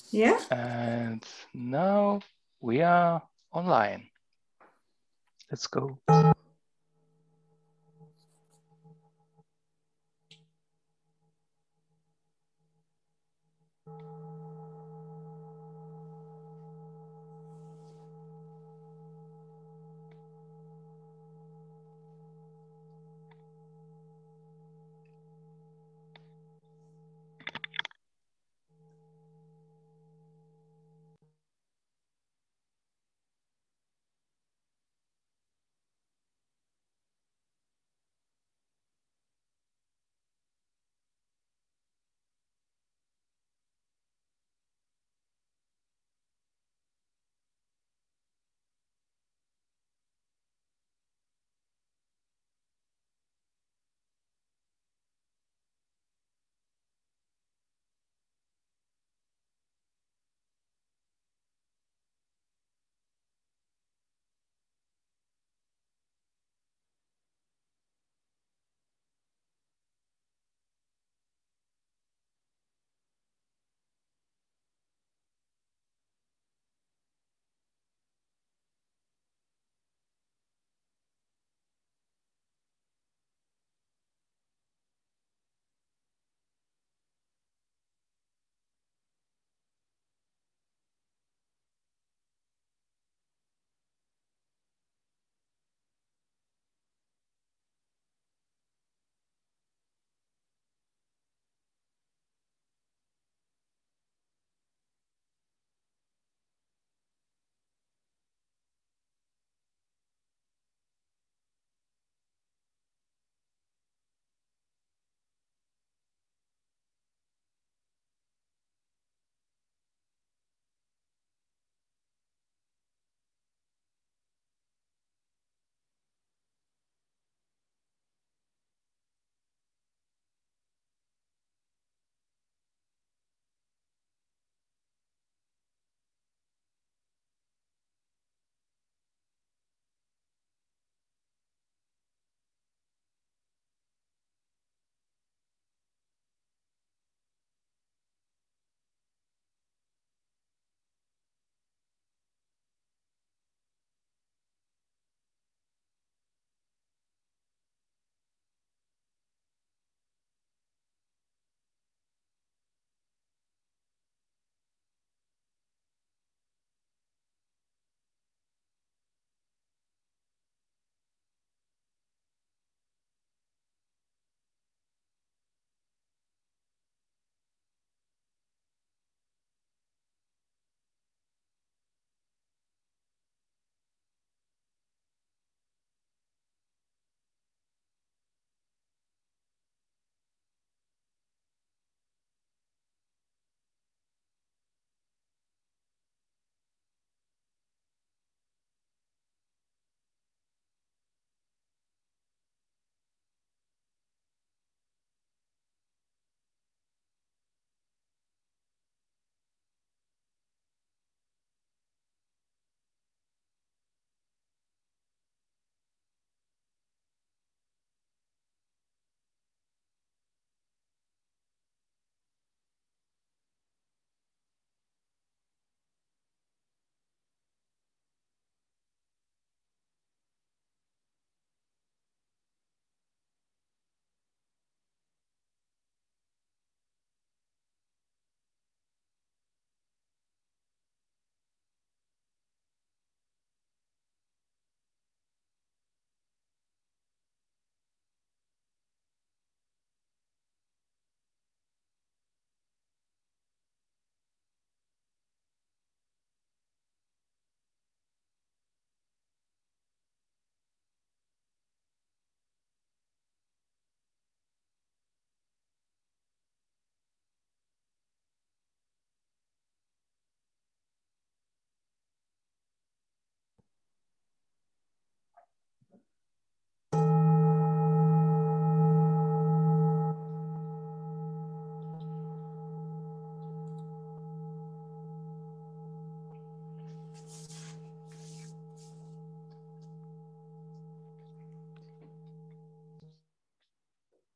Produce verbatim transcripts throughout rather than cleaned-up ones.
Yeah. And now we are online. Let's go.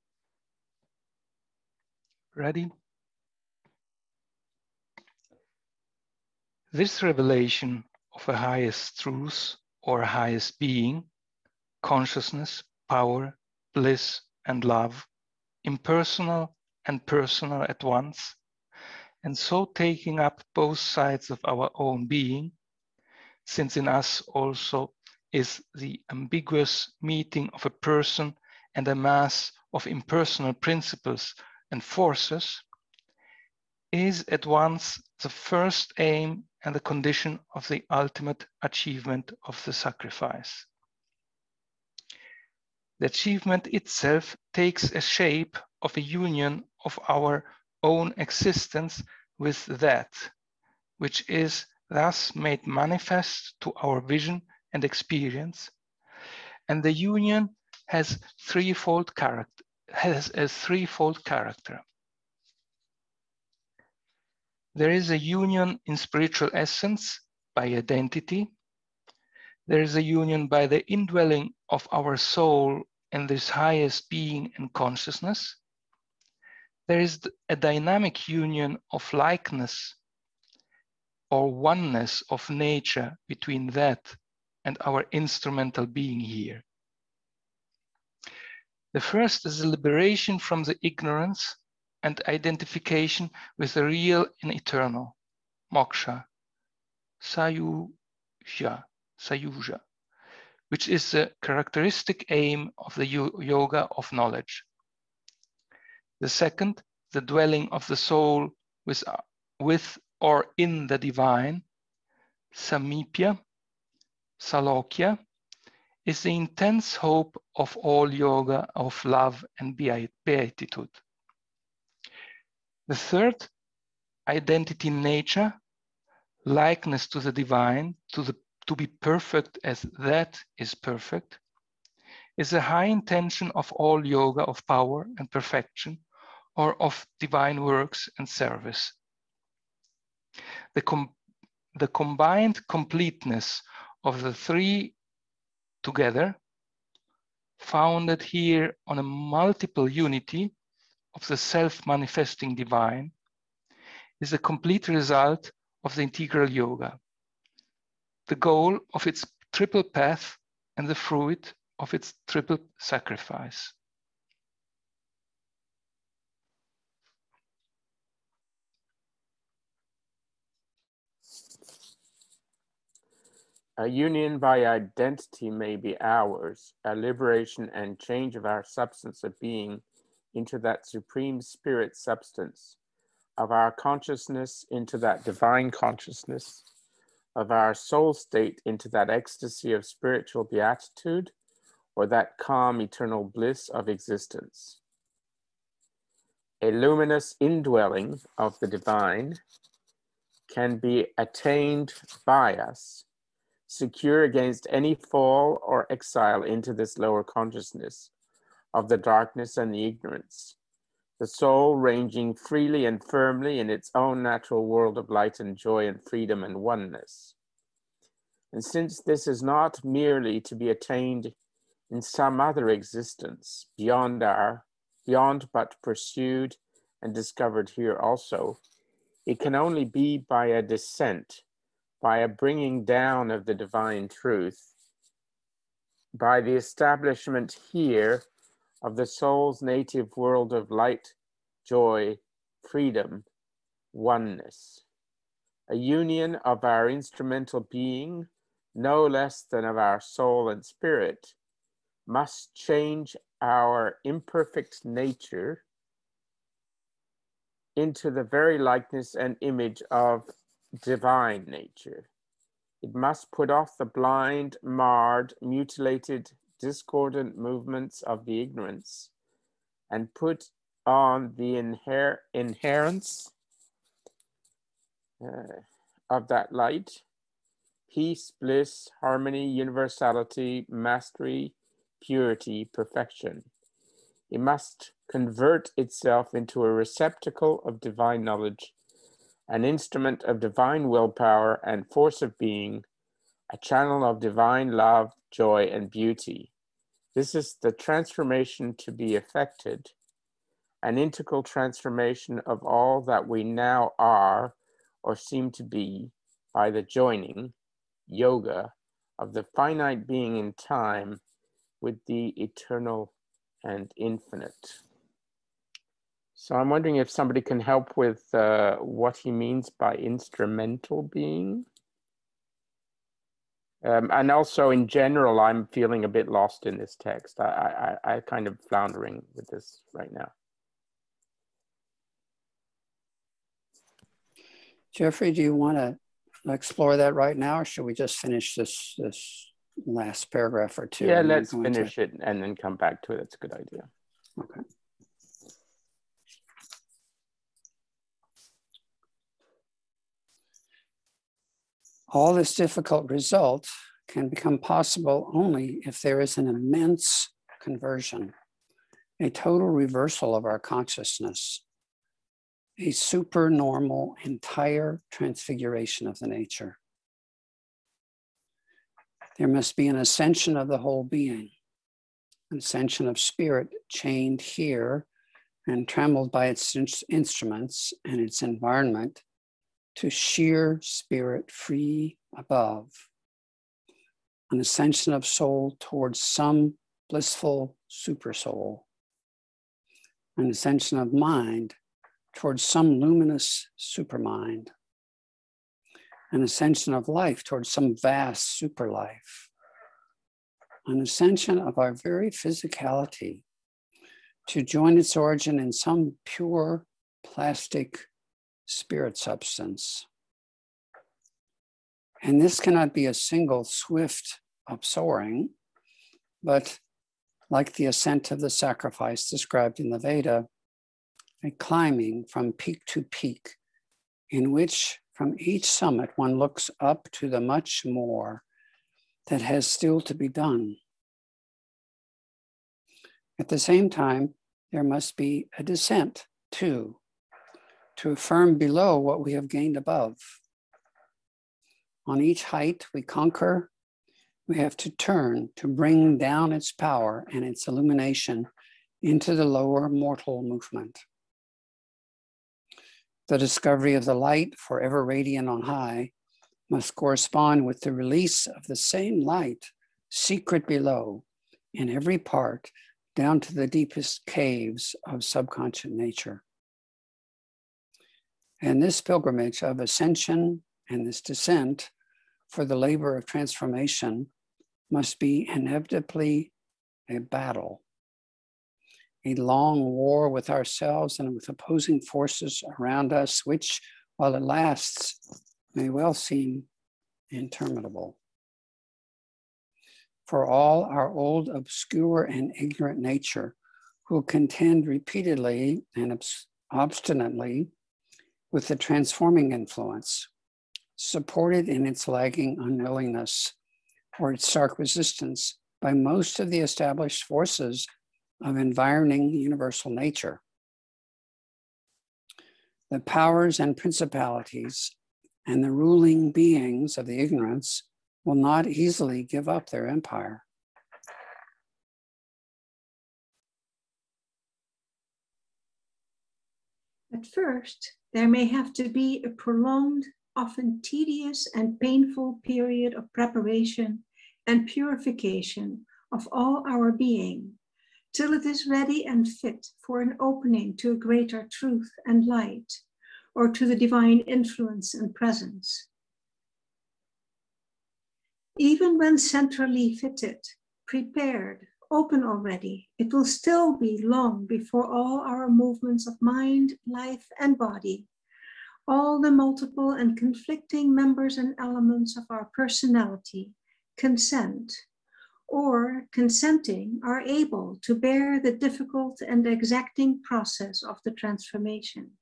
Ready? This revelation of a highest truth or highest being, consciousness, power, bliss, and love, impersonal and personal at once, and so taking up both sides of our own being, since in us also is the ambiguous meeting of a person and a mass of impersonal principles and forces, is at once the first aim and the condition of the ultimate achievement of the sacrifice. The achievement itself takes a shape of a union of our own existence with that, which is thus made manifest to our vision and experience, and the union has threefold character, has a threefold character. There is a union in spiritual essence by identity. There is a union by the indwelling of our soul in this highest being and consciousness. There is a dynamic union of likeness or oneness of nature between that and our instrumental being here. The first is a liberation from the ignorance and identification with the real and eternal, moksha, sayuja, sayuja, which is the characteristic aim of the yoga of knowledge. The second, the dwelling of the soul with, with or in the divine, samipya, salokya, is the intense hope of all yoga of love and beatitude. The third, identity in nature, likeness to the divine, to, the, to be perfect as that is perfect, is a high intention of all yoga of power and perfection, or of divine works and service. The, com the combined completeness of the three together, founded here on a multiple unity of the self-manifesting divine, is a complete result of the integral yoga, the goal of its triple path and the fruit of its triple sacrifice. A union by identity may be ours, a liberation and change of our substance of being into that supreme spirit substance, of our consciousness into that divine consciousness, of our soul state into that ecstasy of spiritual beatitude, or that calm eternal bliss of existence. A luminous indwelling of the divine can be attained by us, secure against any fall or exile into this lower consciousness of the darkness and the ignorance, the soul ranging freely and firmly in its own natural world of light and joy and freedom and oneness. And since this is not merely to be attained in some other existence beyond our, beyond but pursued and discovered here also, it can only be by a descent, by a bringing down of the divine truth, by the establishment here of the soul's native world of light, joy, freedom, oneness, a union of our instrumental being, no less than of our soul and spirit, must change our imperfect nature into the very likeness and image of divine nature. It must put off the blind, marred, mutilated, discordant movements of the ignorance and put on the inher inherence uh, of that light, peace, bliss, harmony, universality, mastery, purity, perfection. It must convert itself into a receptacle of divine knowledge, an instrument of divine willpower and force of being, a channel of divine love, joy, and beauty. This is the transformation to be effected, an integral transformation of all that we now are or seem to be, by the joining, yoga, of the finite being in time with the eternal and infinite. So I'm wondering if somebody can help with uh, what he means by instrumental being. Um, and also in general, I'm feeling a bit lost in this text. I, I, I kind of floundering with this right now. Jeffrey, do you want to explore that right now, or should we just finish this this last paragraph or two? Yeah, let's finish it and then come back to it. That's a good idea. Okay. All this difficult result can become possible only if there is an immense conversion, a total reversal of our consciousness, a supernormal entire transfiguration of the nature. There must be an ascension of the whole being, an ascension of spirit chained here and trammeled by its in- instruments and its environment to sheer spirit free above, an ascension of soul towards some blissful supersoul, an ascension of mind towards some luminous supermind, an ascension of life towards some vast superlife, an ascension of our very physicality to join its origin in some pure plastic spirit substance. And this cannot be a single swift upsoaring, but like the ascent of the sacrifice described in the Veda, a climbing from peak to peak, in which from each summit one looks up to the much more that has still to be done. At the same time, there must be a descent too, to affirm below what we have gained above. On each height we conquer, we have to turn to bring down its power and its illumination into the lower mortal movement. The discovery of the light forever radiant on high must correspond with the release of the same light secret below in every part down to the deepest caves of subconscious nature. And this pilgrimage of ascension and this descent for the labor of transformation must be inevitably a battle, a long war with ourselves and with opposing forces around us, which, while it lasts, may well seem interminable. For all our old, obscure, and ignorant nature will contend repeatedly and obs- obstinately with the transforming influence, supported in its lagging unwillingness or its stark resistance by most of the established forces of environing universal nature. The powers and principalities and the ruling beings of the ignorance will not easily give up their empire. At first, there may have to be a prolonged, often tedious and painful period of preparation and purification of all our being, till it is ready and fit for an opening to a greater truth and light, or to the divine influence and presence. Even when centrally fitted, prepared, open already, it will still be long before all our movements of mind, life, and body, all the multiple and conflicting members and elements of our personality consent, or consenting are able to bear the difficult and exacting process of the transformation.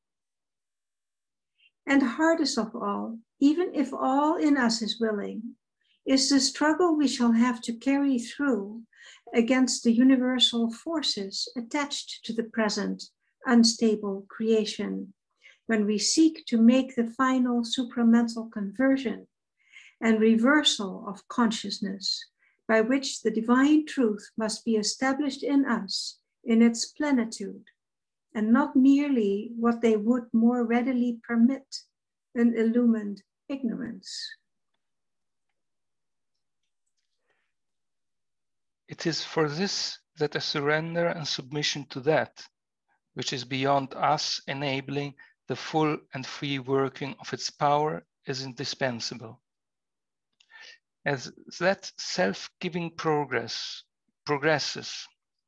And hardest of all, even if all in us is willing, is the struggle we shall have to carry through against the universal forces attached to the present unstable creation, when we seek to make the final supramental conversion and reversal of consciousness, by which the divine truth must be established in us in its plenitude, and not merely what they would more readily permit an illumined ignorance. It is for this that a surrender and submission to that, which is beyond us, enabling the full and free working of its power, is indispensable. As that self-giving progress progresses,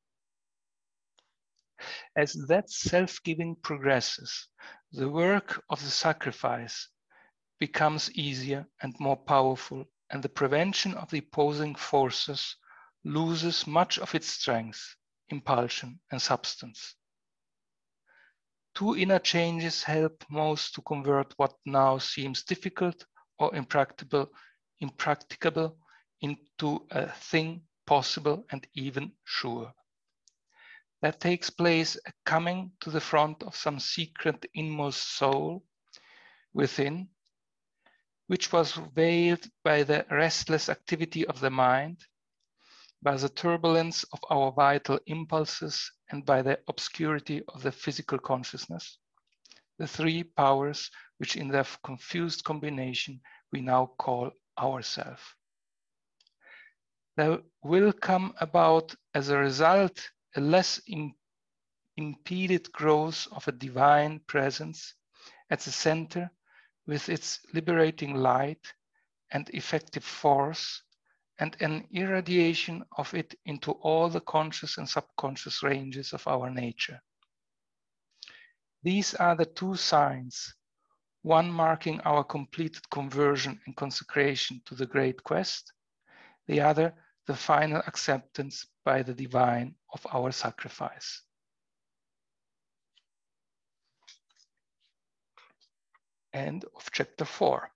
as that self-giving progresses, the work of the sacrifice becomes easier and more powerful, and the prevention of the opposing forces loses much of its strength, impulsion, and substance. Two inner changes help most to convert what now seems difficult or impracticable, impracticable into a thing possible and even sure. That takes place a coming to the front of some secret inmost soul within, which was veiled by the restless activity of the mind, by the turbulence of our vital impulses, and by the obscurity of the physical consciousness, the three powers which in their confused combination we now call ourself. There will come about as a result a less im impeded growth of a divine presence at the center with its liberating light and effective force, and an irradiation of it into all the conscious and subconscious ranges of our nature. These are the two signs, one marking our completed conversion and consecration to the great quest, the other the final acceptance by the divine of our sacrifice. End of chapter four.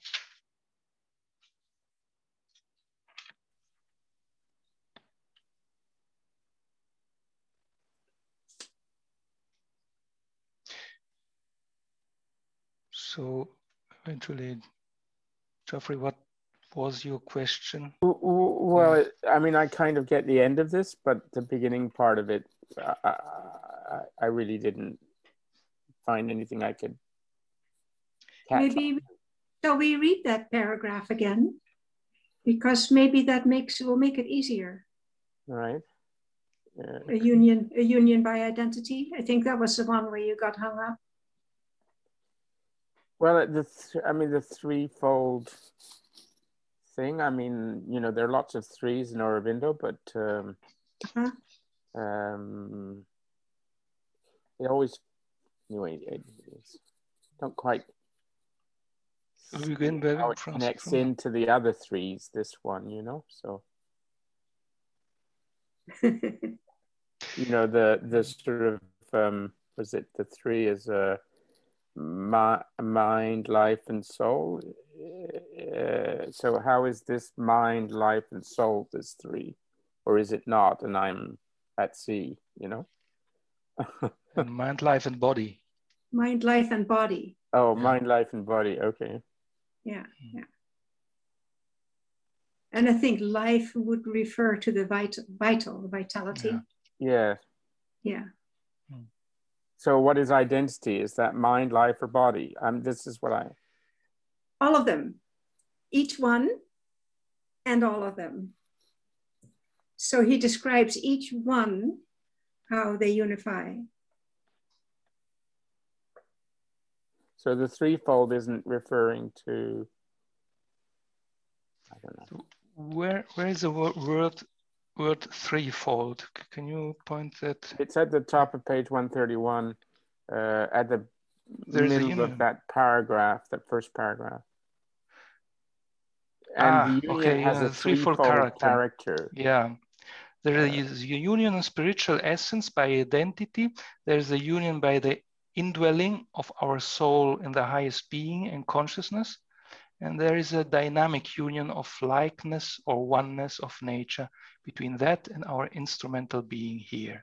So eventually, Geoffrey, what was your question? Well, I mean, I kind of get the end of this, but the beginning part of it, I, I, I really didn't find anything I could catch. Maybe, shall we read that paragraph again? Because maybe that makes will make it easier. Right. Yeah. A union, a union by identity. I think that was the one where you got hung up. Well, the th I mean, the threefold thing. I mean, you know, there are lots of threes in Aurobindo, but um, uh-huh. um, it always, anyway, it, it's not quite We begin by how it connects into the other threes, this one, you know, so. You know, the, the sort of, um, was it the three is a uh, mind, life, and soul? Uh, so how is this mind, life, and soul this three? Or is it not? And I'm at sea, you know? And mind, life, and body. Mind, life, and body. Oh, yeah. Mind, life, and body. Okay. Yeah, yeah. And I think life would refer to the vital, vital vitality. Yeah. Yeah. yeah. So what is identity? Is that mind, life, or body? Um, this is what I... All of them. Each one and all of them. So he describes each one, how they unify. So the threefold isn't referring to... I don't know. Where, where is the word, word threefold? Can you point that? It's at the top of page one thirty-one, uh, at the There's middle of that paragraph, that first paragraph. And ah, the union okay, has yeah, a threefold, threefold character. character. Yeah. There uh, is a union of spiritual essence by identity. There's a union by the indwelling of our soul in the highest being and consciousness. And there is a dynamic union of likeness or oneness of nature between that and our instrumental being here.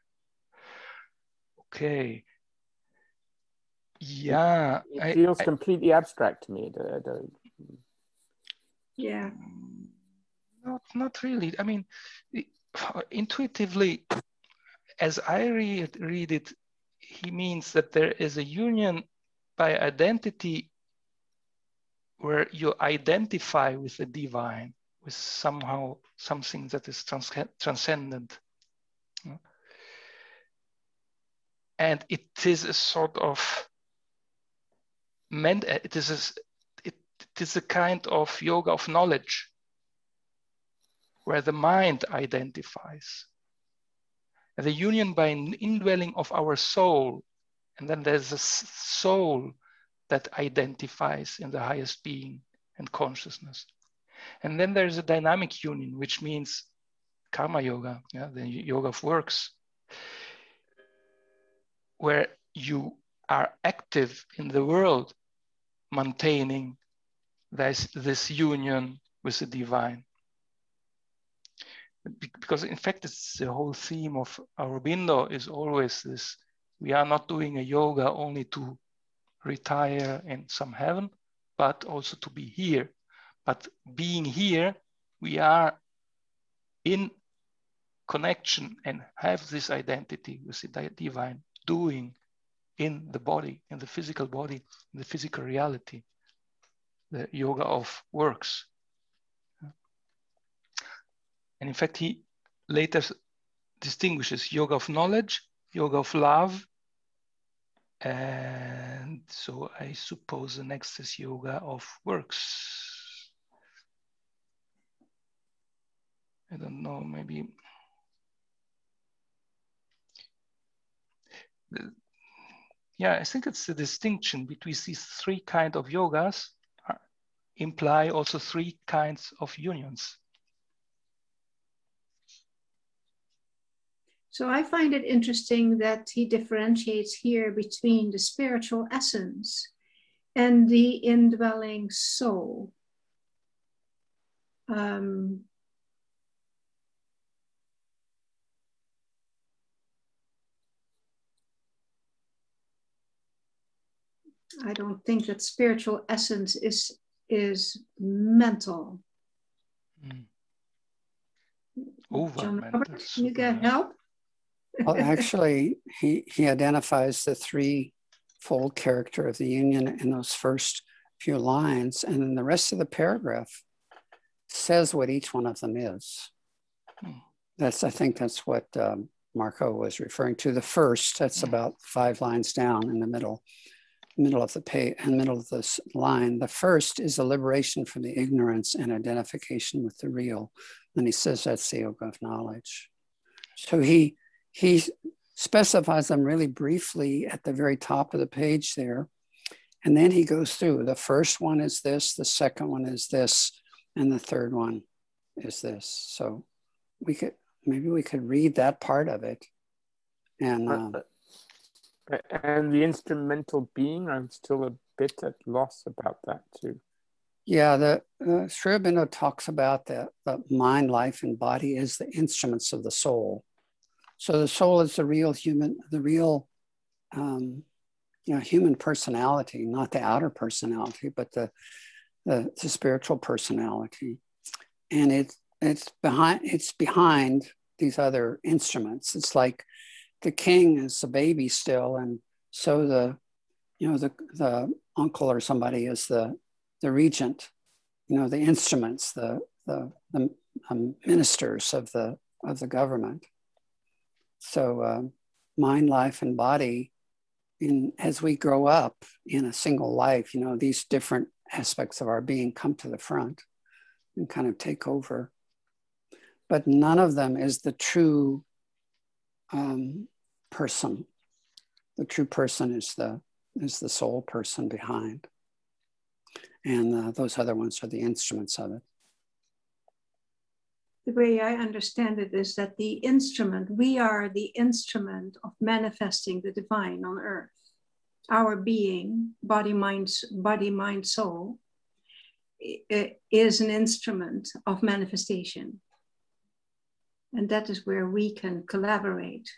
Okay. Yeah. It, it I, feels I, completely abstract to me. The, the... Yeah. Not, not really. I mean, intuitively, as I read, read it, he means that there is a union by identity where you identify with the divine, with somehow something that is trans transcendent. And it is a sort of, meant, it is a, it, it is a kind of yoga of knowledge, where the mind identifies. And the union by an indwelling of our soul, and then there's a soul that identifies in the highest being and consciousness. And then there's a dynamic union, which means karma yoga, yeah, the yoga of works, where you are active in the world, maintaining this, this union with the divine. Because in fact, it's the whole theme of Aurobindo is always this: we are not doing a yoga only to retire in some heaven, but also to be here. But being here, we are in connection and have this identity with the divine, doing in the body, in the physical body, in the physical reality, the yoga of works. And in fact, he later distinguishes yoga of knowledge, yoga of love, and so I suppose the next is yoga of works. I don't know, maybe. Yeah, I think it's the distinction between these three kinds of yogas are, imply also three kinds of unions. So I find it interesting that he differentiates here between the spiritual essence and the indwelling soul. Um, I don't think that spiritual essence is, is mental. Mm. Over John mental, Robert, you get super. help? Well, actually, he, he identifies the three-fold character of the union in those first few lines, and then the rest of the paragraph says what each one of them is. Hmm. That's, I think that's what um, Marco was referring to. The first, that's hmm. about five lines down in the middle, middle of the page, in the middle of this line. The first is a liberation from the ignorance and identification with the real. And he says that's the yoga of knowledge. So he He specifies them really briefly at the very top of the page there. And then he goes through. The first one is this, the second one is this, and the third one is this. So we could, maybe we could read that part of it. And, um, uh, and the instrumental being, I'm still a bit at loss about that too. Yeah, the uh, Sri Aurobindo talks about the, the mind, life, and body as the instruments of the soul. So the soul is the real human, the real, um, you know, human personality, not the outer personality, but the, the, the spiritual personality. And it, it's behind, it's behind these other instruments. It's like the king is a baby still. And so the, you know, the, the uncle or somebody is the, the regent, you know, the instruments, the, the, the um, ministers of the, of the government. So uh, mind, life, and body, in, as we grow up in a single life, you know, these different aspects of our being come to the front and kind of take over. But none of them is the true um, person. The true person is the, is the soul person behind. And uh, those other ones are the instruments of it. The way I understand it is that the instrument, we are the instrument of manifesting the divine on earth. Our being, body, mind, body, mind, soul, is an instrument of manifestation. And that is where we can collaborate.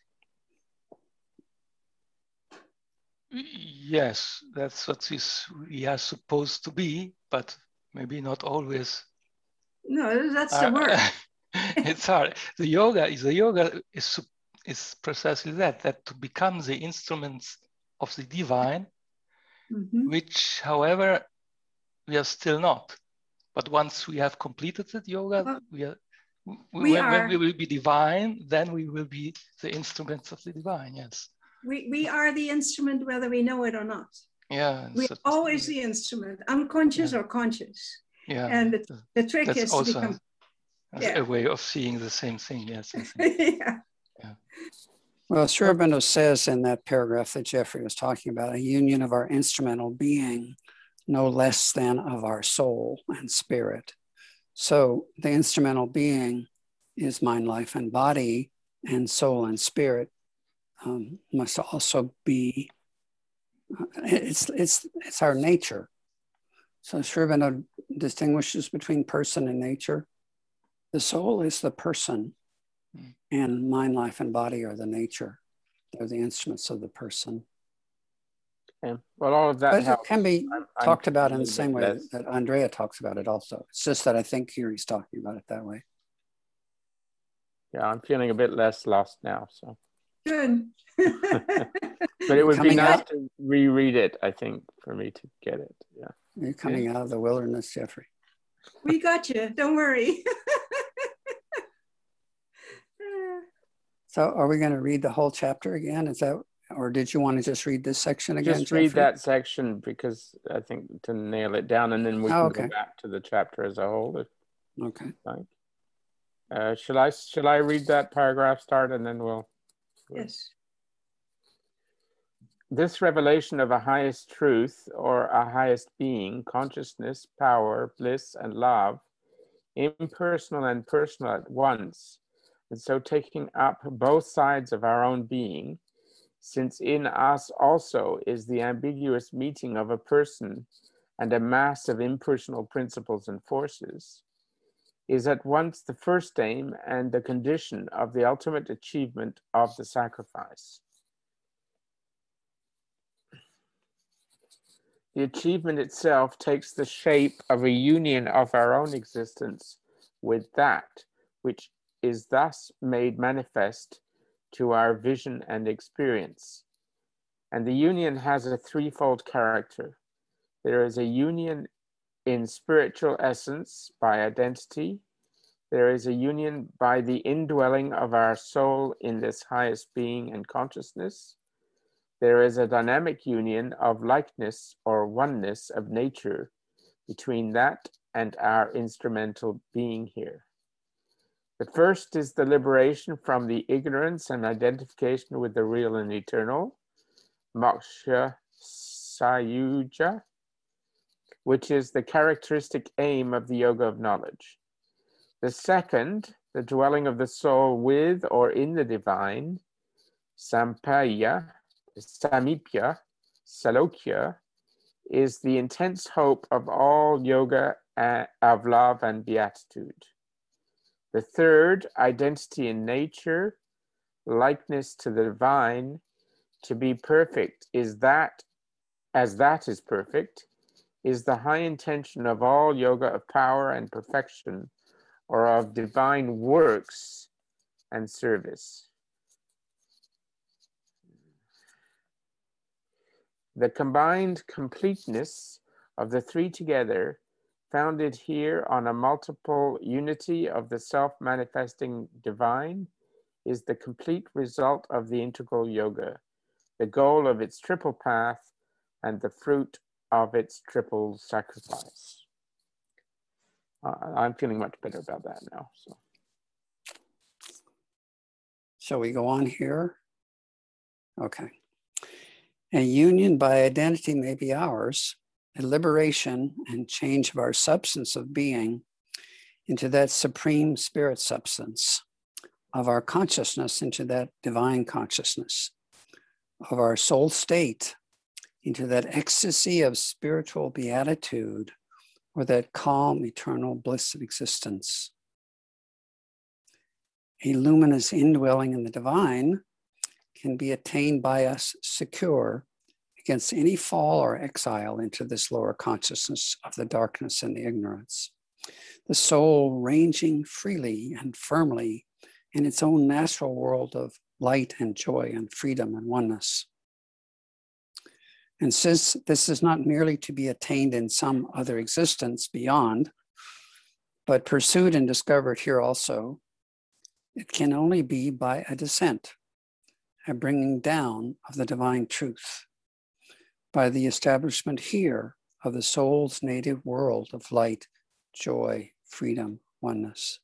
Yes, that's what we are supposed to be, but maybe not always. No, that's the word. It's hard. The yoga is the yoga is is precisely that, that to become the instruments of the divine, mm-hmm. which, however, we are still not. But once we have completed the yoga, Well, we are, we, we when, are. when we will be divine, then we will be the instruments of the divine, yes. We, we are the instrument whether we know it or not. Yeah. We're so, always the instrument, unconscious yeah. or conscious. Yeah. And the, the trick That's is to also become yeah. yeah. a way of seeing the same thing, yes. I think. yeah. Yeah. Well, Sri Aurobindo says in that paragraph that Jeffrey was talking about, a union of our instrumental being, no less than of our soul and spirit. So the instrumental being is mind, life, and body, and soul and spirit um, must also be, uh, it's, it's, it's our nature. So Sri Aurobindo distinguishes between person and nature. The soul is the person, and mind, life, and body are the nature. They're the instruments of the person. Okay. Well, all of that But it helps. can be I'm, I'm talked about a in the little same bit way less. that Andrea talks about it also. It's just that I think here he's talking about it that way. Yeah, I'm feeling a bit less lost now. So Good. but it would be Coming nice out- to reread it, I think, for me to get it. Yeah. You're coming out of the wilderness, Jeffrey. We got you. Don't worry. So are we going to read the whole chapter again? Is that, or did you want to just read this section again, Just read Jeffrey? that section because I think to nail it down, and then we Oh, can okay. go back to the chapter as a whole. If Okay. you like. Uh, shall I shall I read that paragraph start, and then we'll. Yes. This revelation of a highest truth or a highest being, consciousness, power, bliss, and love, impersonal and personal at once, and so taking up both sides of our own being, since in us also is the ambiguous meeting of a person and a mass of impersonal principles and forces, is at once the first aim and the condition of the ultimate achievement of the sacrifice. The achievement itself takes the shape of a union of our own existence with that which is thus made manifest to our vision and experience. And the union has a threefold character. There is a union in spiritual essence by identity. There is a union by the indwelling of our soul in this highest being and consciousness. There is a dynamic union of likeness or oneness of nature between that and our instrumental being here. The first is the liberation from the ignorance and identification with the real and eternal, moksha sayuja, which is the characteristic aim of the yoga of knowledge. The second, the dwelling of the soul with or in the divine, sampaya, samipya, salokya, is the intense hope of all yoga of love and beatitude. The third, identity in nature, likeness to the divine, to be perfect, is that, as that is perfect, is the high intention of all yoga of power and perfection, or of divine works and service. The combined completeness of the three together, founded here on a multiple unity of the self-manifesting divine, is the complete result of the integral yoga, the goal of its triple path, and the fruit of its triple sacrifice. Uh, I'm feeling much better about that now. So. Shall we go on here? Okay. A union by identity may be ours, a liberation and change of our substance of being into that supreme spirit substance, of our consciousness into that divine consciousness, of our soul state into that ecstasy of spiritual beatitude, or that calm eternal bliss of existence. A luminous indwelling in the divine can be attained by us secure against any fall or exile into this lower consciousness of the darkness and the ignorance. The soul ranging freely and firmly in its own natural world of light and joy and freedom and oneness. And since this is not merely to be attained in some other existence beyond, but pursued and discovered here also, it can only be by a descent, a bringing down of the divine truth, by the establishment here of the soul's native world of light, joy, freedom, oneness.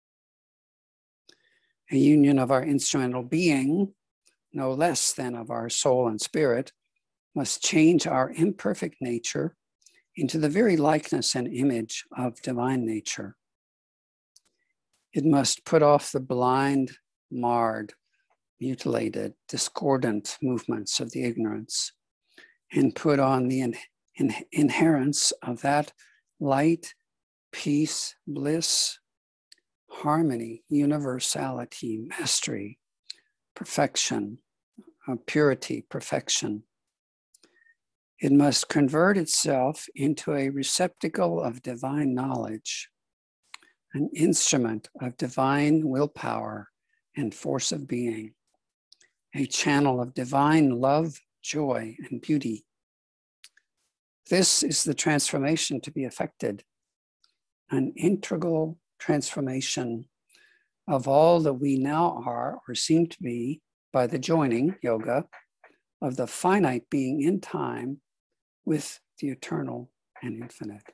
A union of our instrumental being, no less than of our soul and spirit, must change our imperfect nature into the very likeness and image of divine nature. It must put off the blind, marred, mutilated, discordant movements of the ignorance and put on the in, in, inherence of that light, peace, bliss, harmony, universality, mastery, perfection, uh, purity, perfection. It must convert itself into a receptacle of divine knowledge, an instrument of divine willpower and force of being, a channel of divine love, joy, and beauty. This is the transformation to be effected, an integral transformation of all that we now are or seem to be by the joining, yoga, of the finite being in time with the eternal and infinite.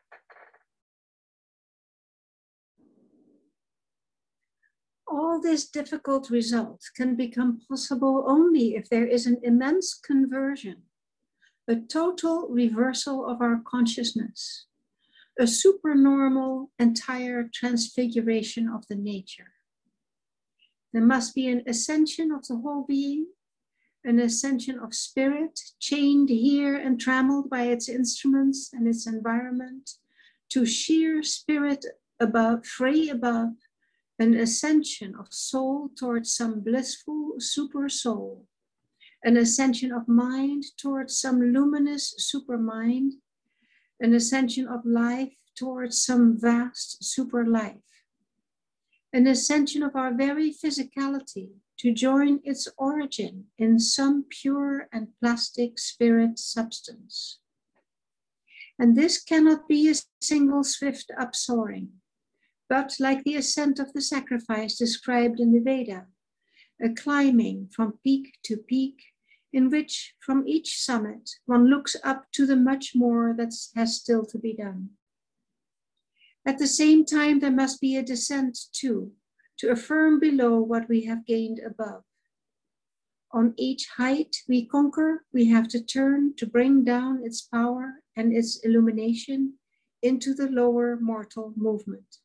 All this difficult result can become possible only if there is an immense conversion, a total reversal of our consciousness, a supernormal entire transfiguration of the nature. There must be an ascension of the whole being, an ascension of spirit, chained here and trammeled by its instruments and its environment, to sheer spirit above, free above, an ascension of soul towards some blissful super soul, an ascension of mind towards some luminous super mind, an ascension of life towards some vast super life, an ascension of our very physicality to join its origin in some pure and plastic spirit substance. And this cannot be a single swift upsoaring, but like the ascent of the sacrifice described in the Veda, a climbing from peak to peak, in which from each summit one looks up to the much more that has still to be done. At the same time, there must be a descent too, to affirm below what we have gained above. On each height we conquer, we have to turn to bring down its power and its illumination into the lower mortal movement.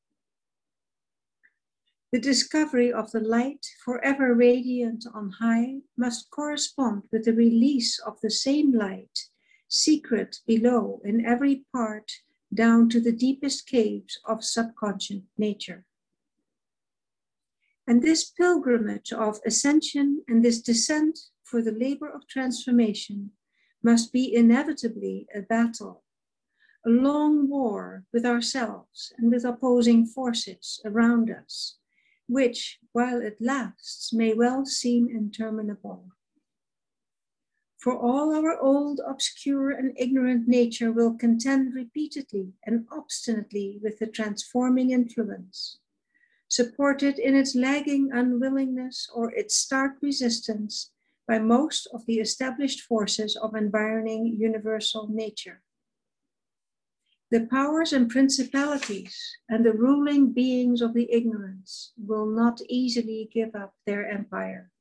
The discovery of the light forever radiant on high must correspond with the release of the same light, secret below in every part, down to the deepest caves of subconscious nature. And this pilgrimage of ascension and this descent for the labor of transformation must be inevitably a battle, a long war with ourselves and with opposing forces around us, which, while it lasts, may well seem interminable. For all our old, obscure, and ignorant nature will contend repeatedly and obstinately with the transforming influence, supported in its lagging unwillingness or its stark resistance by most of the established forces of environing universal nature. The powers and principalities and the ruling beings of the ignorance will not easily give up their empire.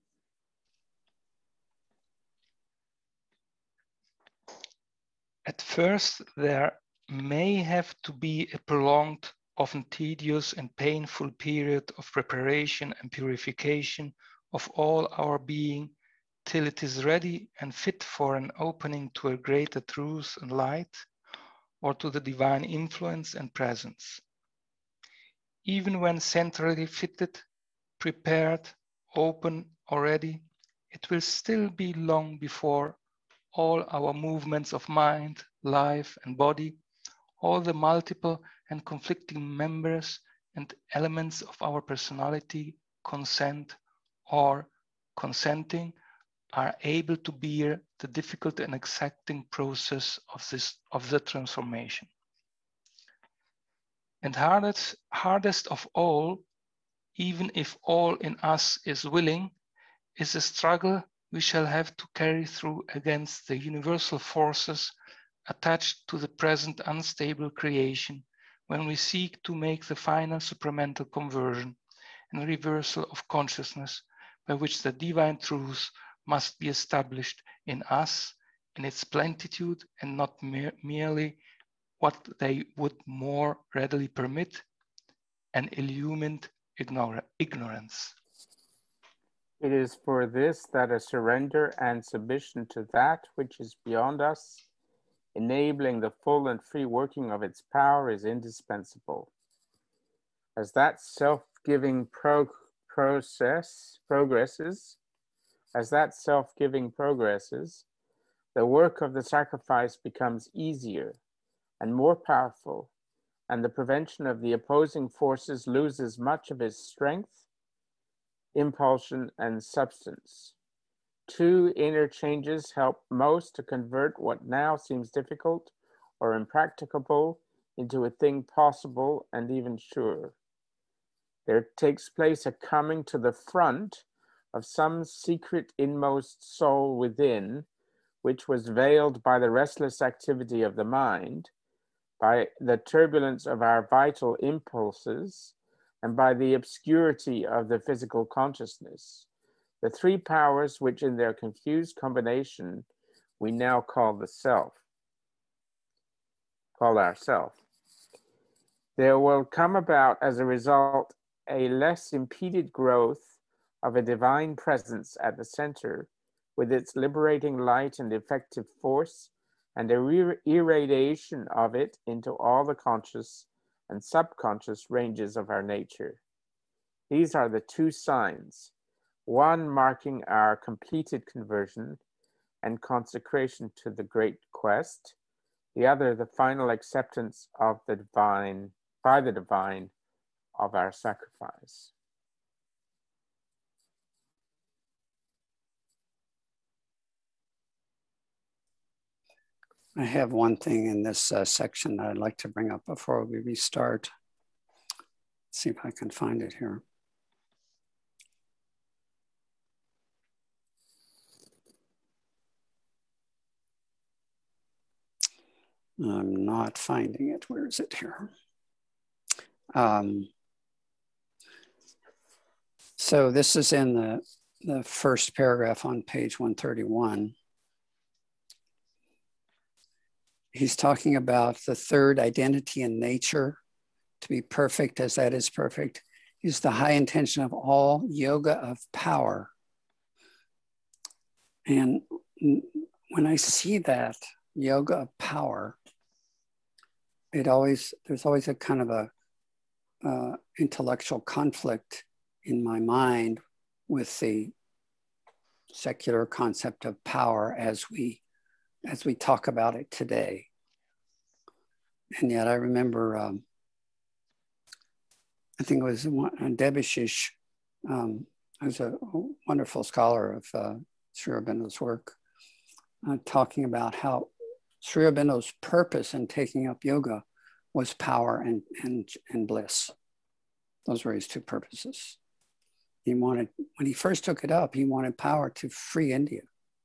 At first, there may have to be a prolonged, often tedious and painful period of preparation and purification of all our being till it is ready and fit for an opening to a greater truth and light, or to the divine influence and presence. Even when centrally fitted, prepared, open already, it will still be long before all our movements of mind, life, and body, all the multiple and conflicting members and elements of our personality consent or, consenting, are able to bear the difficult and exacting process of this of the transformation. And hardest, hardest of all, even if all in us is willing, is the struggle we shall have to carry through against the universal forces attached to the present unstable creation when we seek to make the final supramental conversion and reversal of consciousness by which the divine truths must be established in us in its plenitude and not mere, merely what they would more readily permit, an illumined ignor ignorance. It is for this that a surrender and submission to that which is beyond us, enabling the full and free working of its power, is indispensable. As that self-giving pro process progresses, as that self-giving progresses, the work of the sacrifice becomes easier and more powerful, and the prevention of the opposing forces loses much of its strength, impulsion, and substance. Two inner changes help most to convert what now seems difficult or impracticable into a thing possible and even sure. There takes place a coming to the front of some secret inmost soul within, which was veiled by the restless activity of the mind, by the turbulence of our vital impulses, and by the obscurity of the physical consciousness. The three powers which in their confused combination we now call the self, call ourself. There will come about as a result a less impeded growth of a divine presence at the center with its liberating light and effective force, and a irradiation of it into all the conscious and subconscious ranges of our nature. These are the two signs, one marking our completed conversion and consecration to the great quest, the other the final acceptance of the divine, by the divine, of our sacrifice. I have one thing in this uh, section that I'd like to bring up before we restart. Let's see if I can find it here. I'm not finding it. Where is it here? Um, so this is in the, the first paragraph on page one thirty-one. He's talking about the third identity in nature, to be perfect as that is perfect, is the high intention of all yoga of power. And when I see that yoga of power, it always, there's always a kind of a uh, intellectual conflict in my mind with the secular concept of power as we as we talk about it today. And yet I remember, um, I think it was Debashish, um, who's a wonderful scholar of uh, Sri Aurobindo's work, uh, talking about how Sri Aurobindo's purpose in taking up yoga was power and, and, and bliss. Those were his two purposes. He wanted, when he first took it up, he wanted power to free India.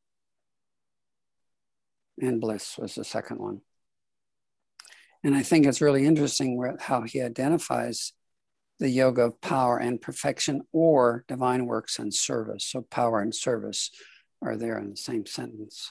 And bliss was the second one. And I think it's really interesting where, how he identifies the yoga of power and perfection, or divine works and service. So power and service are there in the same sentence.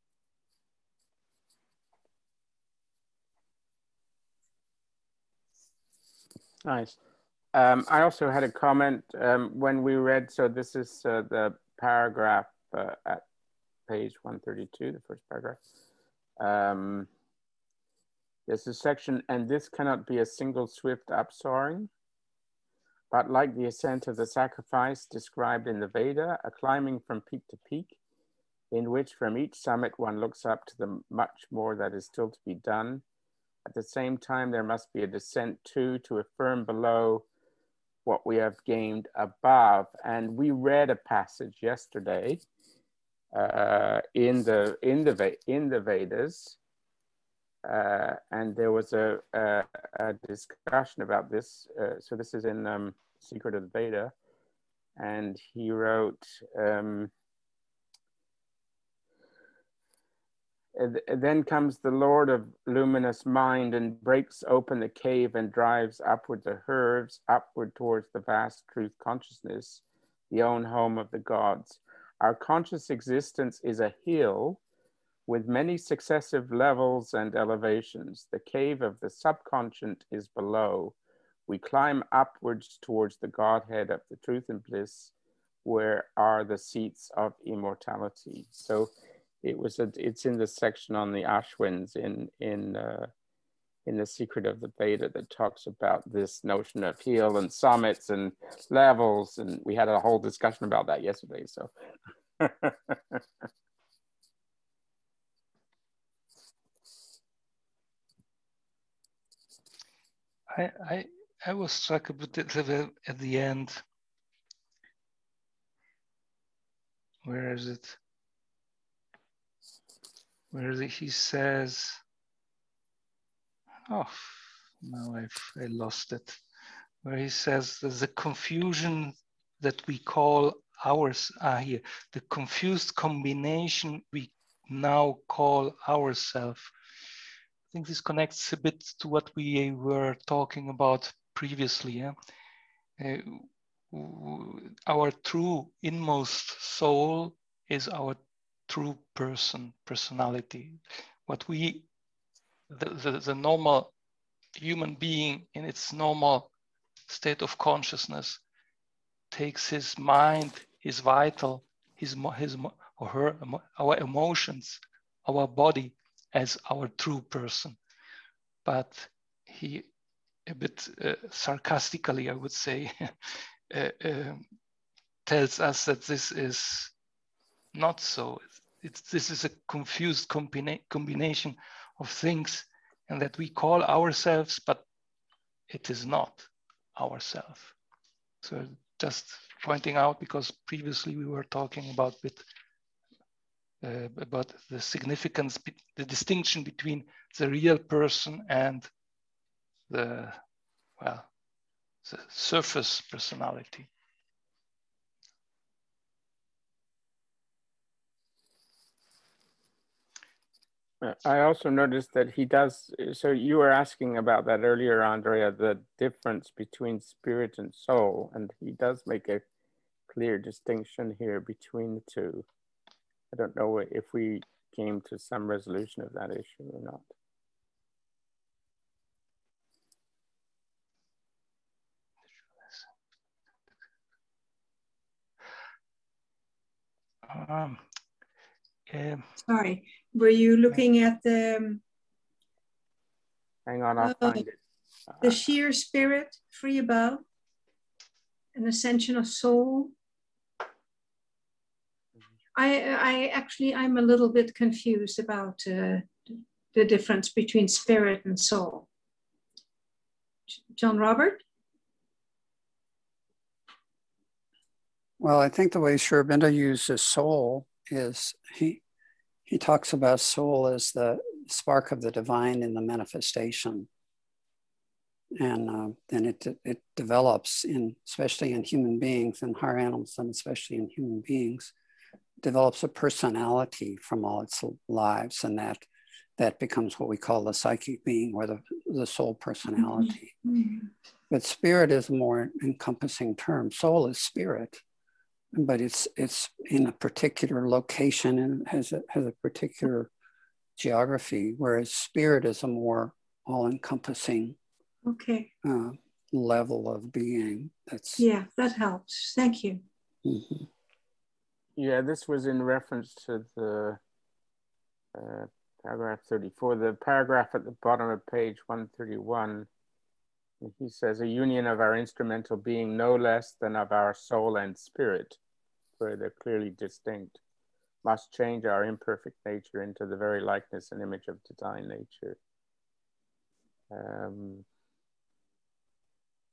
Nice. Um, I also had a comment um, when we read, so this is uh, the paragraph uh, at page one thirty-two, the first paragraph. Um, there's a section, and this cannot be a single swift upsoaring, but like the ascent of the sacrifice described in the Veda, a climbing from peak to peak, in which from each summit one looks up to the much more that is still to be done. At the same time, there must be a descent too, to affirm below what we have gained above. And we read a passage yesterday uh, in the in the in the Vedas, uh, and there was a, a, a discussion about this. Uh, so this is in um, Secret of the Veda, and he wrote. Um, Then comes the Lord of luminous mind and breaks open the cave and drives upward the herbs, upward towards the vast truth consciousness, the own home of the gods. Our conscious existence is a hill with many successive levels and elevations. The cave of the subconscious is below. We climb upwards towards the Godhead of the truth and bliss, where are the seats of immortality. So it was a, it's in the section on the Ashwins in in uh, in the Secret of the Veda that talks about this notion of hill and summits and levels, and we had a whole discussion about that yesterday. So. I, I I was struck a bit at the end. Where is it? Where he says, oh, now I've I lost it. Where he says there's a confusion that we call ours. Ah, here, the confused combination we now call ourself. I think this connects a bit to what we were talking about previously. Yeah? Uh, our true inmost soul is our true person, personality. What we, the, the, the normal human being in its normal state of consciousness takes his mind, his vital, his, his or her, our emotions, our body as our true person. But he, a bit uh, sarcastically, I would say, uh, uh, tells us that this is not so. It's, this is a confused combina combination of things, and that we call ourselves, but it is not ourselves. So just pointing out, because previously we were talking about bit, uh, about the significance, the distinction between the real person and the, well, the surface personality. I also noticed that he does, so you were asking about that earlier, Andrea, the difference between spirit and soul, and he does make a clear distinction here between the two. I don't know if we came to some resolution of that issue or not. Um, um, Sorry, were you looking at the um, hang on, I'll uh, find it. the sheer spirit, free above, an ascension of soul? I, I actually, I'm a little bit confused about uh, the difference between spirit and soul. John Robert? Well, I think the way Sri Aurobindo uses soul is he he talks about soul as the spark of the divine in the manifestation, and uh, then it it develops in, especially in human beings and higher animals, and especially in human beings, develops a personality from all its lives, and that that becomes what we call the psychic being, or the the soul personality. Mm-hmm. But spirit is a more encompassing term. Soul is spirit, but it's it's in a particular location and has a, has a particular geography, whereas spirit is a more all-encompassing okay. uh, level of being. That's yeah, that helps. Thank you. Mm-hmm. Yeah, this was in reference to the uh, paragraph thirty-four, the paragraph at the bottom of page one thirty-one. He says, a union of our instrumental being no less than of our soul and spirit, where they're clearly distinct, must change our imperfect nature into the very likeness and image of divine nature. Um,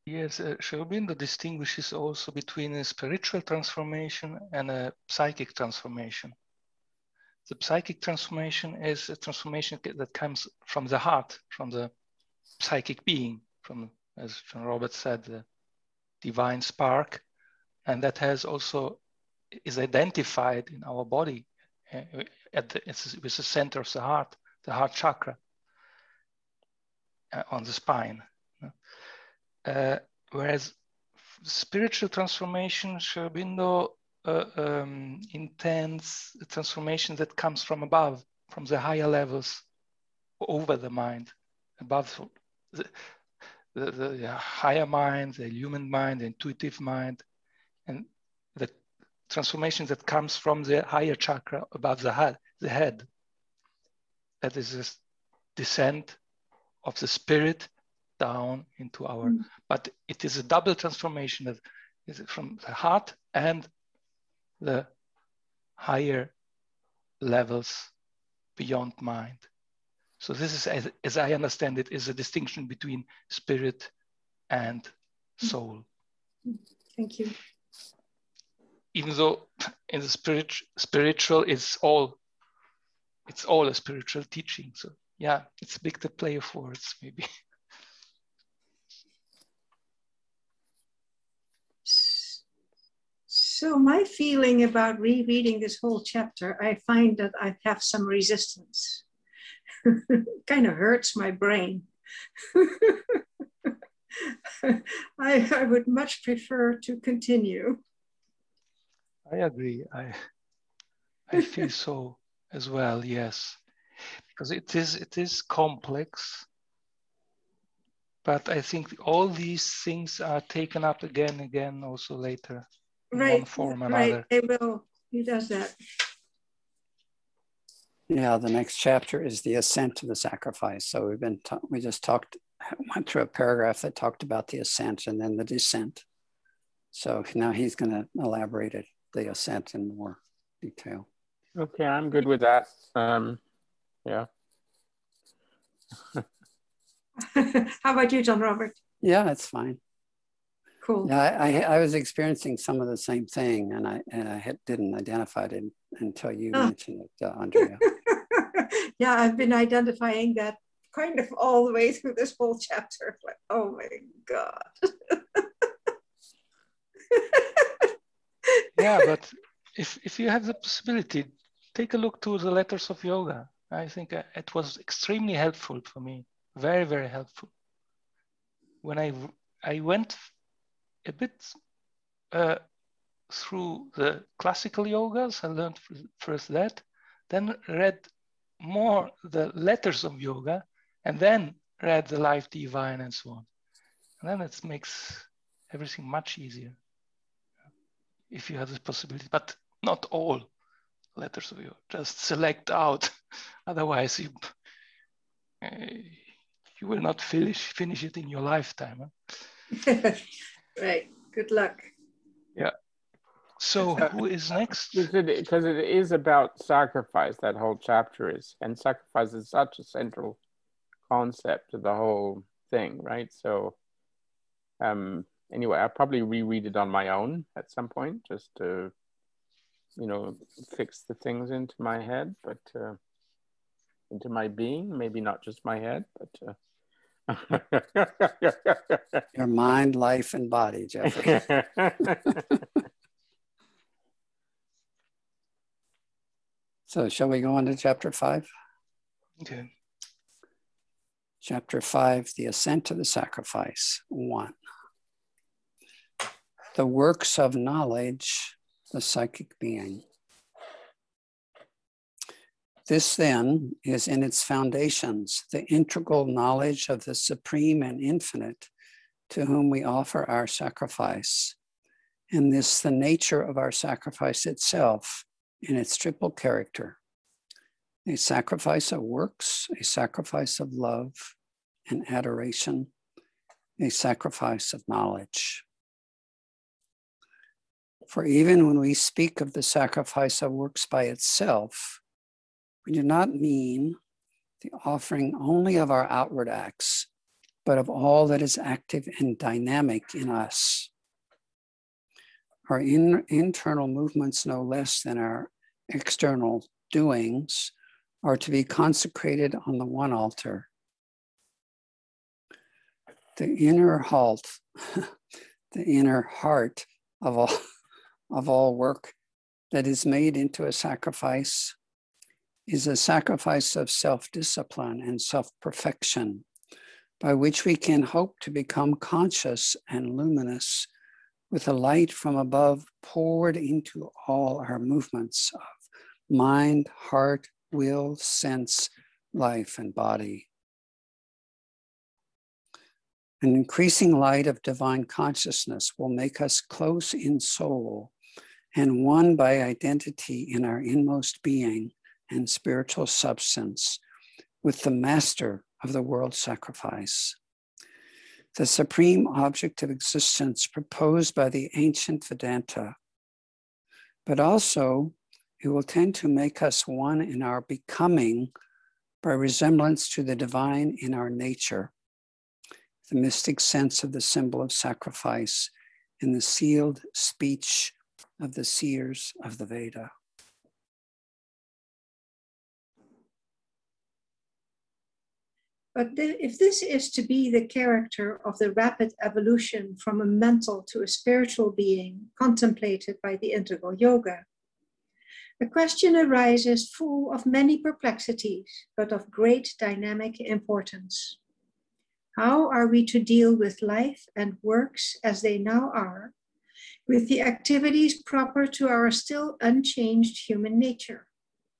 Yes, uh, Sri Aurobindo distinguishes also between a spiritual transformation and a psychic transformation. The psychic transformation is a transformation that comes from the heart, from the psychic being, from, as John Robert said, the divine spark, and that has also is identified in our body uh, at the, it's with the center of the heart, the heart chakra uh, on the spine. Uh, whereas spiritual transformation, Sri Aurobindo uh, um, intends a transformation that comes from above, from the higher levels, over the mind, above the, the, the higher mind, the illumined mind, the intuitive mind, and the transformation that comes from the higher chakra above the head. The head. That is a descent of the spirit down into our, mm. but it is a double transformation that is from the heart and the higher levels beyond mind. So this is, as, as I understand it, is a distinction between spirit and soul. Thank you. Even though in the spirit, spiritual, it's all, it's all a spiritual teaching. So yeah, it's a big the play of words, maybe. So my feeling about rereading this whole chapter, I find that I have some resistance. It kind of hurts my brain. I, I would much prefer to continue. I agree. I I feel so as well, yes. Because it is it is complex. But I think all these things are taken up again and again also later. In right, one form or right. another. They will. He does that. Yeah, the next chapter is the ascent to the sacrifice. So we've been we just talked went through a paragraph that talked about the ascent and then the descent. So now he's going to elaborate it, the ascent in more detail. Okay, I'm good with that. Um, yeah. How about you, John Robert? Yeah, it's fine. Cool. Yeah, I, I, I was experiencing some of the same thing, and I and I had, didn't identify it until you oh. mentioned it, uh, Andrea. Yeah, I've been identifying that kind of all the way through this whole chapter. Like, oh my God. Yeah, but if if you have the possibility, take a look to the Letters of Yoga. I think it was extremely helpful for me. Very, very helpful. When I I went a bit uh, through the classical yogas, I learned first that, then read more the Letters of Yoga, and then read the Life Divine and so on. And then it makes everything much easier if you have the possibility, but not all Letters of Yoga. Just select out, otherwise you uh, you will not finish finish it in your lifetime. Huh? Right. Good luck. Yeah. So who is next? Because it, it is about sacrifice, that whole chapter is, and sacrifice is such a central concept to the whole thing, right? So um, anyway, I'll probably reread it on my own at some point, just to, you know, fix the things into my head, but uh, into my being, maybe not just my head, but... Uh, your mind, life, and body, Jeffrey. So shall we go on to chapter five? Okay. Chapter five, the ascent to the sacrifice. One. The works of knowledge, the psychic being. This then is in its foundations, the integral knowledge of the supreme and infinite to whom we offer our sacrifice. And this the nature of our sacrifice itself in its triple character. A sacrifice of works, a sacrifice of love and adoration, a sacrifice of knowledge. For even when we speak of the sacrifice of works by itself, we do not mean the offering only of our outward acts, but of all that is active and dynamic in us. Our in, internal movements, no less than our external doings, are to be consecrated on the one altar. The inner halt, the inner heart of all, of all work that is made into a sacrifice is a sacrifice of self-discipline and self-perfection, by which we can hope to become conscious and luminous with a light from above poured into all our movements of mind, heart, will, sense, life, and body. An increasing light of divine consciousness will make us close in soul and one by identity in our inmost being and spiritual substance with the master of the world sacrifice. The supreme object of existence proposed by the ancient Vedanta, but also it will tend to make us one in our becoming by resemblance to the divine in our nature, the mystic sense of the symbol of sacrifice in the sealed speech of the seers of the Veda. But if this is to be the character of the rapid evolution from a mental to a spiritual being contemplated by the integral yoga, the question arises full of many perplexities, but of great dynamic importance. How are we to deal with life and works as they now are, with the activities proper to our still unchanged human nature?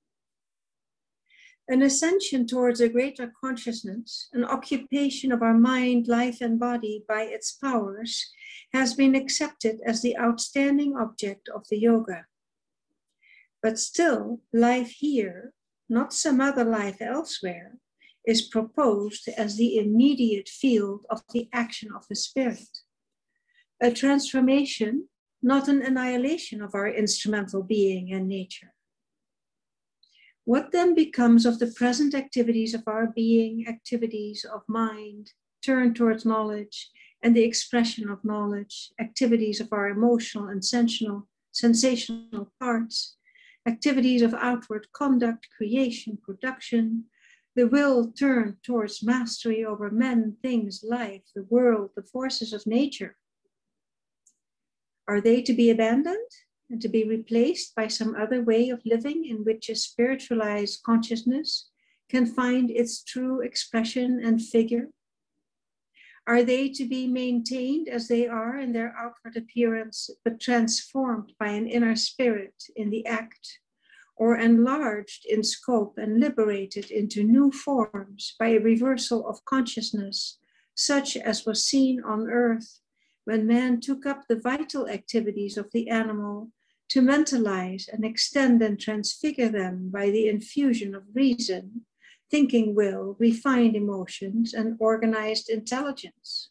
An ascension towards a greater consciousness, an occupation of our mind, life, and body by its powers, has been accepted as the outstanding object of the yoga. But still, life here, not some other life elsewhere, is proposed as the immediate field of the action of the spirit. A transformation, not an annihilation of our instrumental being and nature. What then becomes of the present activities of our being, activities of mind, turned towards knowledge and the expression of knowledge, activities of our emotional and sensual, sensational parts, activities of outward conduct, creation, production, the will turned towards mastery over men, things, life, the world, the forces of nature? Are they to be abandoned and to be replaced by some other way of living in which a spiritualized consciousness can find its true expression and figure? Are they to be maintained as they are in their outward appearance, but transformed by an inner spirit in the act, or enlarged in scope and liberated into new forms by a reversal of consciousness, such as was seen on earth when man took up the vital activities of the animal to mentalize and extend and transfigure them by the infusion of reason, thinking will, refined emotions, and organized intelligence?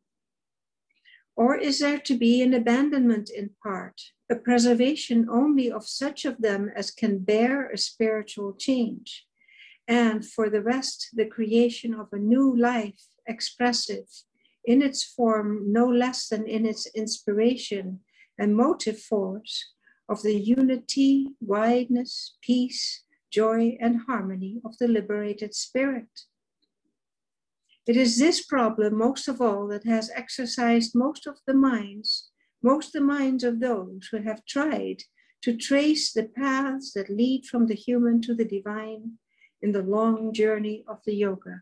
Or is there to be an abandonment in part, a preservation only of such of them as can bear a spiritual change, and for the rest, the creation of a new life, expressive in its form no less than in its inspiration and motive force, of the unity, wideness, peace, joy, and harmony of the liberated spirit? It is this problem, most of all, that has exercised most of the minds, most the minds of those who have tried to trace the paths that lead from the human to the divine in the long journey of the yoga.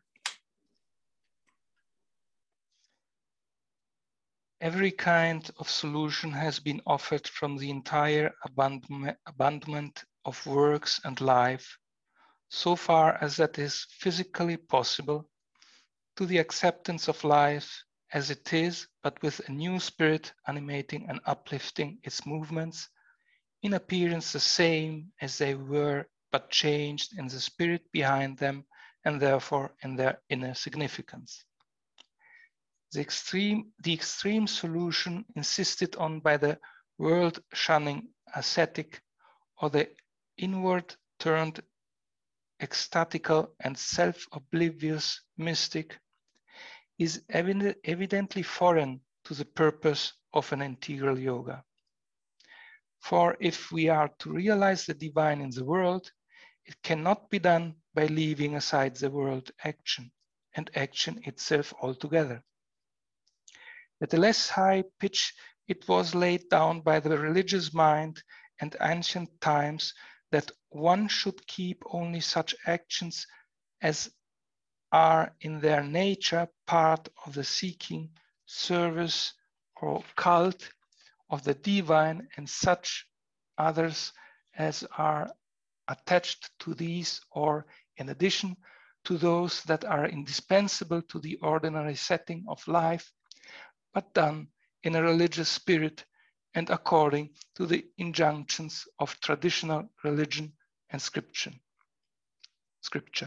Every kind of solution has been offered, from the entire abandonment of works and life, so far as that is physically possible, to the acceptance of life as it is, but with a new spirit animating and uplifting its movements, in appearance the same as they were, but changed in the spirit behind them, and therefore in their inner significance. The extreme, the extreme solution insisted on by the world-shunning ascetic, or the inward-turned ecstatical and self-oblivious mystic, is evident, evidently foreign to the purpose of an integral yoga. For if we are to realize the divine in the world, it cannot be done by leaving aside the world action and action itself altogether. At a less high pitch, it was laid down by the religious mind and ancient times that one should keep only such actions as are in their nature part of the seeking, service, or cult of the divine, and such others as are attached to these or in addition to those that are indispensable to the ordinary setting of life, but done in a religious spirit and according to the injunctions of traditional religion and scripture. scripture.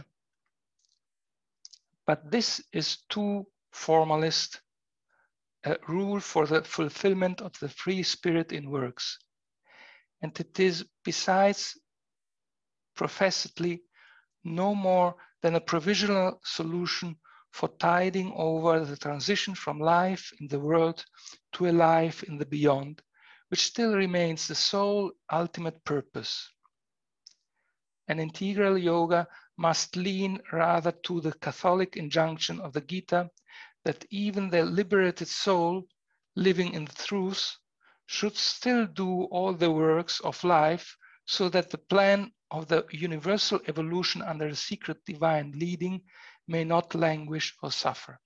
But this is too formalist a rule for the fulfillment of the free spirit in works. And it is besides professedly no more than a provisional solution for tiding over the transition from life in the world to a life in the beyond, which still remains the sole ultimate purpose. An integral yoga must lean rather to the Catholic injunction of the Gita that even the liberated soul living in the truth should still do all the works of life so that the plan of the universal evolution under the secret divine leading may not languish or suffer.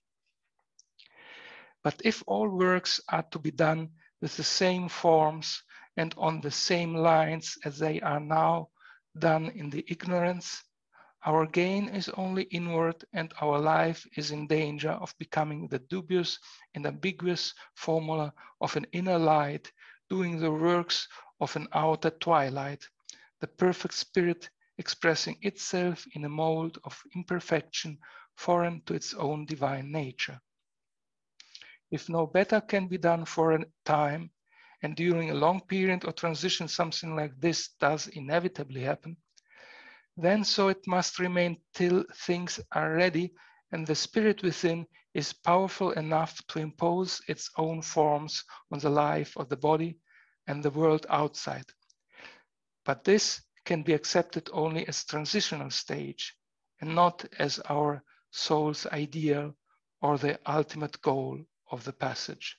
But if all works are to be done with the same forms and on the same lines as they are now done in the ignorance, our gain is only inward and our life is in danger of becoming the dubious and ambiguous formula of an inner light doing the works of an outer twilight, the perfect spirit expressing itself in a mold of imperfection foreign to its own divine nature. If no better can be done for a time, and during a long period of transition something like this does inevitably happen, then so it must remain till things are ready and the spirit within is powerful enough to impose its own forms on the life of the body and the world outside. But this can be accepted only as transitional stage and not as our soul's ideal or the ultimate goal of the passage.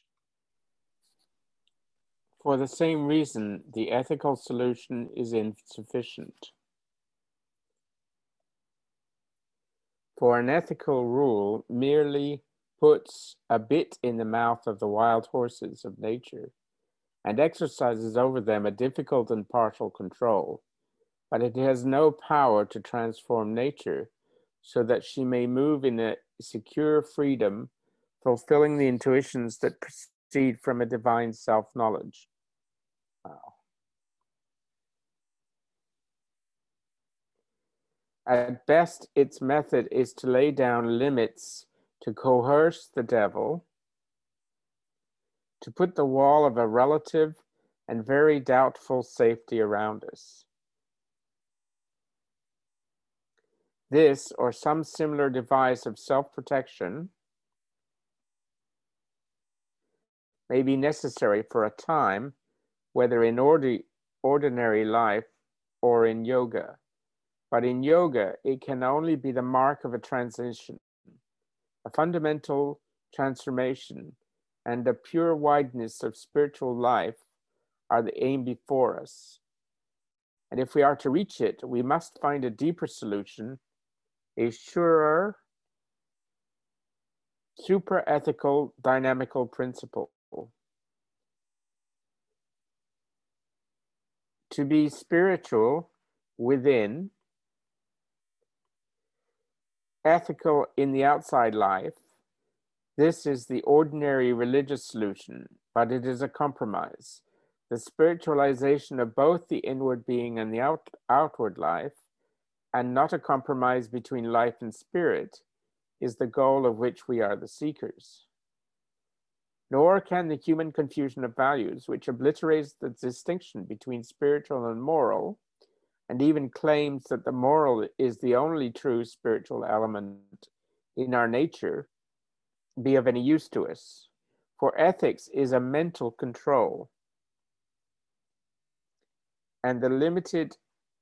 For the same reason, the ethical solution is insufficient. For an ethical rule merely puts a bit in the mouth of the wild horses of nature and exercises over them a difficult and partial control, but it has no power to transform nature so that she may move in a secure freedom, fulfilling the intuitions that proceed from a divine self-knowledge. Wow. At best, its method is to lay down limits to coerce the devil, to put the wall of a relative and very doubtful safety around us. This, or some similar device of self-protection, may be necessary for a time, whether in ordi- ordinary life or in yoga. But in yoga, it can only be the mark of a transition, a fundamental transformation, and a pure wideness of spiritual life are the aim before us. And if we are to reach it, we must find a deeper solution, a surer, super-ethical, dynamical principle. To be spiritual within, ethical in the outside life, this is the ordinary religious solution, but it is a compromise. The spiritualization of both the inward being and the out, outward life, and not a compromise between life and spirit, is the goal of which we are the seekers. Nor can the human confusion of values, which obliterates the distinction between spiritual and moral, and even claims that the moral is the only true spiritual element in our nature, be of any use to us. For ethics is a mental control, and the limited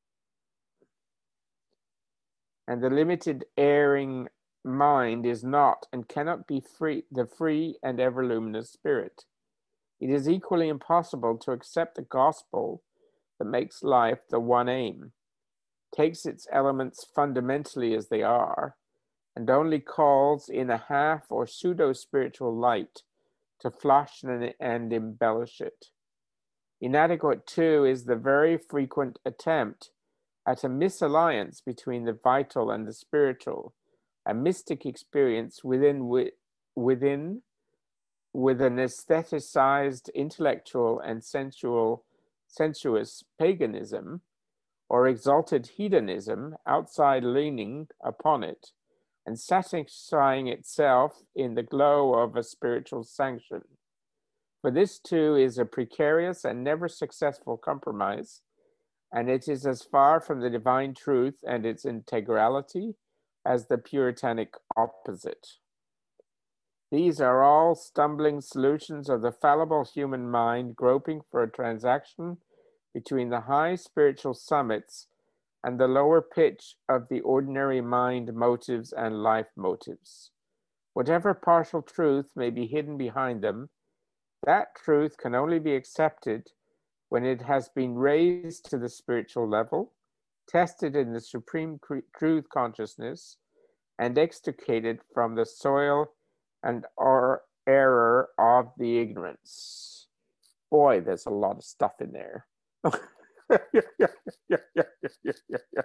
and the limited erring mind is not and cannot be free the free and ever luminous spirit. It is equally impossible to accept the gospel that makes life the one aim, takes its elements fundamentally as they are, and only calls in a half or pseudo-spiritual light to flash and, and embellish it. Inadequate, too, is the very frequent attempt at a misalliance between the vital and the spiritual, a mystic experience within, within with an aestheticized intellectual and sensual, sensuous paganism or exalted hedonism outside leaning upon it and satisfying itself in the glow of a spiritual sanction. For this too is a precarious and never successful compromise, and it is as far from the divine truth and its integrality as the puritanic opposite. These are all stumbling solutions of the fallible human mind groping for a transaction between the high spiritual summits and the lower pitch of the ordinary mind motives and life motives. Whatever partial truth may be hidden behind them, that truth can only be accepted when it has been raised to the spiritual level, tested in the supreme truth consciousness, and extricated from the soil and or error of the ignorance. Boy, there's a lot of stuff in there. yeah, yeah, yeah, yeah, yeah, yeah, yeah, yeah.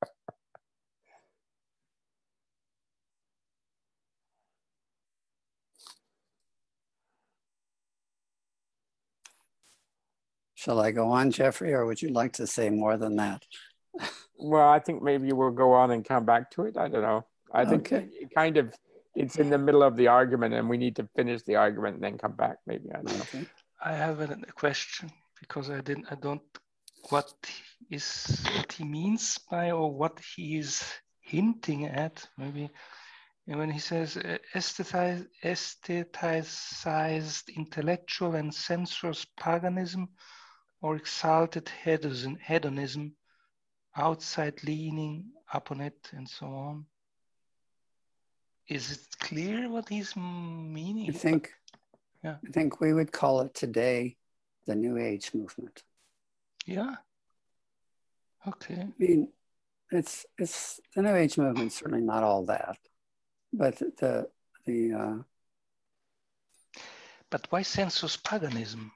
Shall I go on, Jeffrey, or would you like to say more than that? Well, I think maybe we'll go on and come back to it. I don't know. I think Okay. it kind of, it's in the middle of the argument and we need to finish the argument and then come back maybe. I don't know. Okay. I have a, a question because I didn't, I don't, what is, what he means by, or what he is hinting at, maybe. And when he says uh, aesthetized, aesthetized intellectual and sensuous paganism or exalted hedonism, hedonism, outside leaning upon it and so on. Is it clear what he's meaning? I think, yeah. I think we would call it today the New Age movement. Yeah. Okay. I mean, it's it's the New Age movement. Certainly not all that, but the the. Uh, but why sensuous paganism?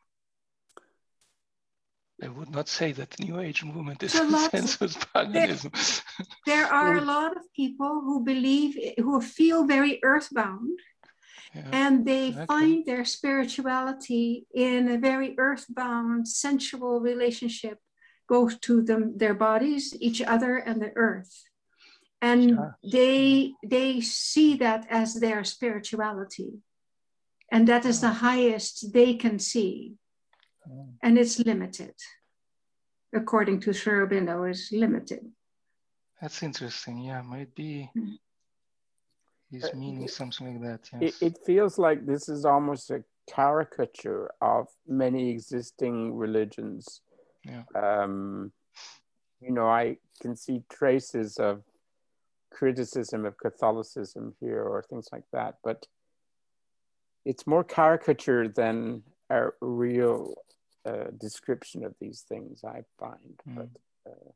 I would not say that the New Age movement is sensuous paganism. There, there are yeah. a lot of people who believe, who feel very earthbound, yeah. and they okay. find their spirituality in a very earthbound, sensual relationship, go to them, their bodies, each other, and the earth, and sure. they they see that as their spirituality, and that is oh. the highest they can see. And it's limited, according to Sri Aurobindo, is limited. That's interesting. Yeah, might be he's meaning something like that. Yes. It, it feels like this is almost a caricature of many existing religions. Yeah. Um, you know, I can see traces of criticism of Catholicism here or things like that, but it's more caricature than a real uh, description of these things, I find. Mm. But, uh,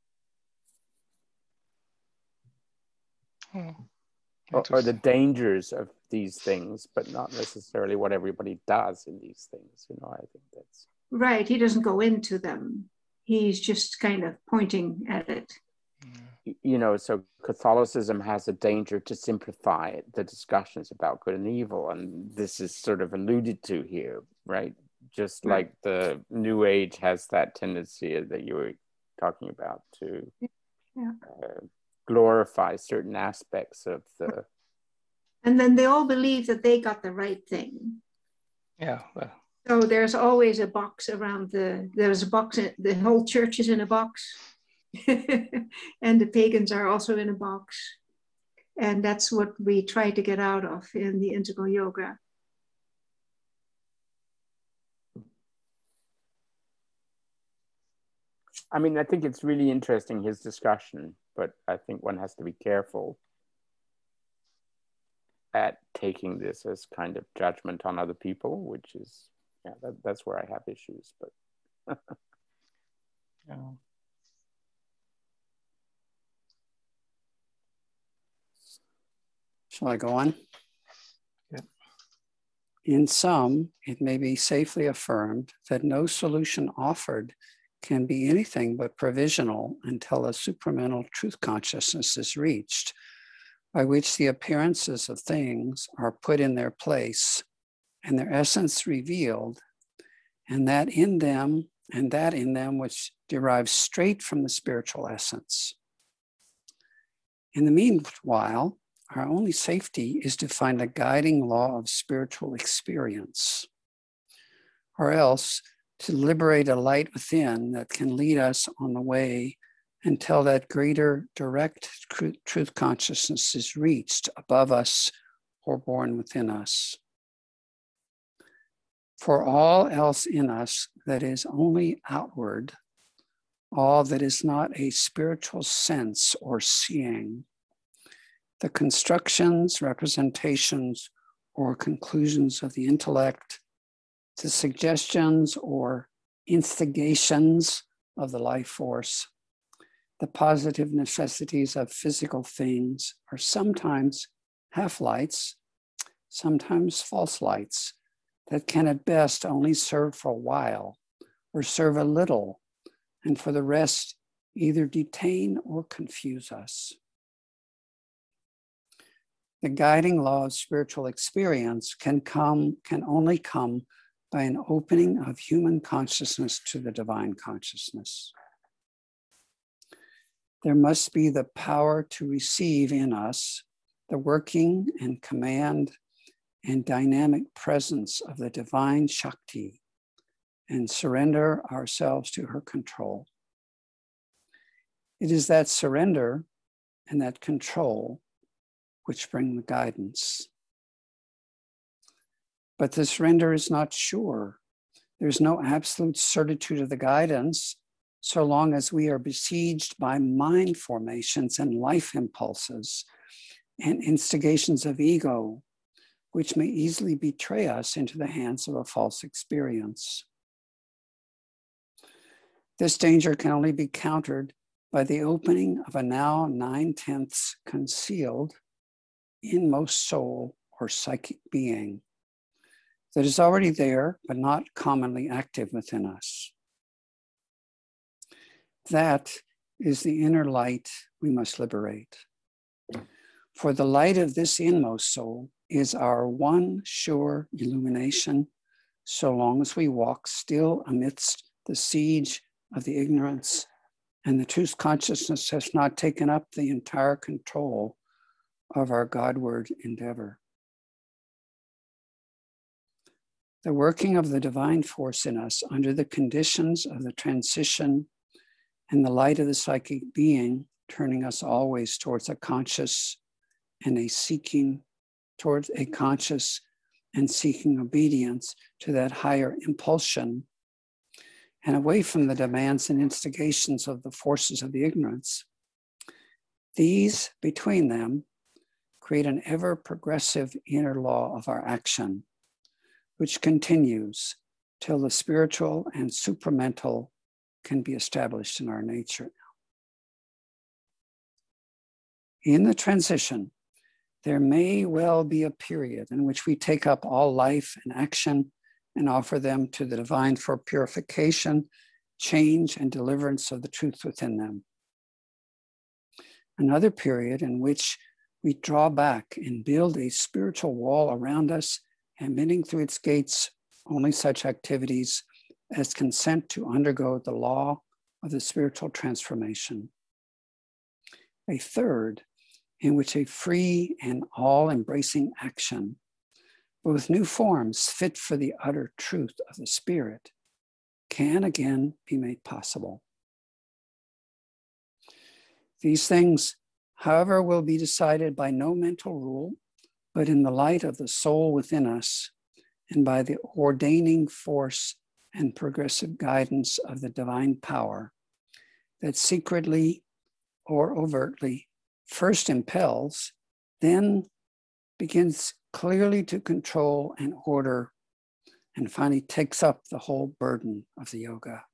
oh, or, or the dangers of these things, but not necessarily what everybody does in these things. You know, I think that's right. He doesn't go into them. He's just kind of pointing at it. You know, so Catholicism has a danger to simplify the discussions about good and evil, and this is sort of alluded to here, right? Just right. like the New Age has that tendency that you were talking about to yeah. uh, glorify certain aspects of the. And then they all believe that they got the right thing. Yeah, well. So there's always a box around the. There's a box. The whole church is in a box. And the pagans are also in a box. And that's what we try to get out of in the integral yoga. I mean, I think it's really interesting, his discussion, but I think one has to be careful at taking this as kind of judgment on other people, which is, yeah, that, that's where I have issues, but. Yeah. Shall I go on? Yeah. In sum, it may be safely affirmed that no solution offered can be anything but provisional until a supramental truth consciousness is reached, by which the appearances of things are put in their place and their essence revealed, and that in them, and that in them which derives straight from the spiritual essence. In the meanwhile, our only safety is to find a guiding law of spiritual experience, or else to liberate a light within that can lead us on the way until that greater direct truth consciousness is reached above us or born within us. For all else in us that is only outward, all that is not a spiritual sense or seeing, the constructions, representations, or conclusions of the intellect, the suggestions or instigations of the life force, the positive necessities of physical things are sometimes half-lights, sometimes false lights that can at best only serve for a while or serve a little, and for the rest either detain or confuse us. The guiding law of spiritual experience can come, can only come by an opening of human consciousness to the divine consciousness. There must be the power to receive in us the working and command and dynamic presence of the divine Shakti and surrender ourselves to her control. It is that surrender and that control which bring the guidance. But the surrender is not sure. There's no absolute certitude of the guidance so long as we are besieged by mind formations and life impulses and instigations of ego, which may easily betray us into the hands of a false experience. This danger can only be countered by the opening of a now nine-tenths concealed inmost soul or psychic being that is already there, but not commonly active within us. That is the inner light we must liberate. For the light of this inmost soul is our one sure illumination, so long as we walk still amidst the siege of the ignorance and the truth consciousness has not taken up the entire control of our Godward endeavor. The working of the divine force in us under the conditions of the transition and the light of the psychic being turning us always towards a conscious and a seeking, towards a conscious and seeking obedience to that higher impulsion and away from the demands and instigations of the forces of the ignorance. These, between them, create an ever progressive inner law of our action, which continues till the spiritual and supramental can be established in our nature. In the transition, there may well be a period in which we take up all life and action and offer them to the divine for purification, change, and deliverance of the truth within them. Another period in which we draw back and build a spiritual wall around us, admitting through its gates only such activities as consent to undergo the law of the spiritual transformation. A third, in which a free and all-embracing action, but with new forms fit for the utter truth of the Spirit, can again be made possible. These things, however, will be decided by no mental rule, but in the light of the soul within us and by the ordaining force and progressive guidance of the divine power that secretly or overtly first impels, then begins clearly to control and order, and finally takes up the whole burden of the yoga.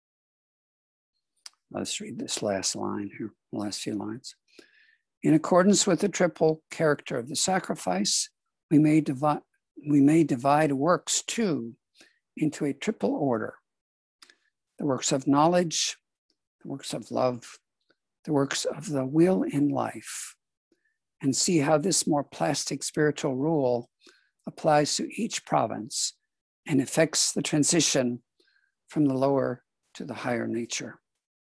Let's read this last line here, the last few lines. In accordance with the triple character of the sacrifice, we may divide, we may divide works too into a triple order: the works of knowledge, the works of love, the works of the will in life, and see how this more plastic spiritual rule applies to each province and affects the transition from the lower to the higher nature.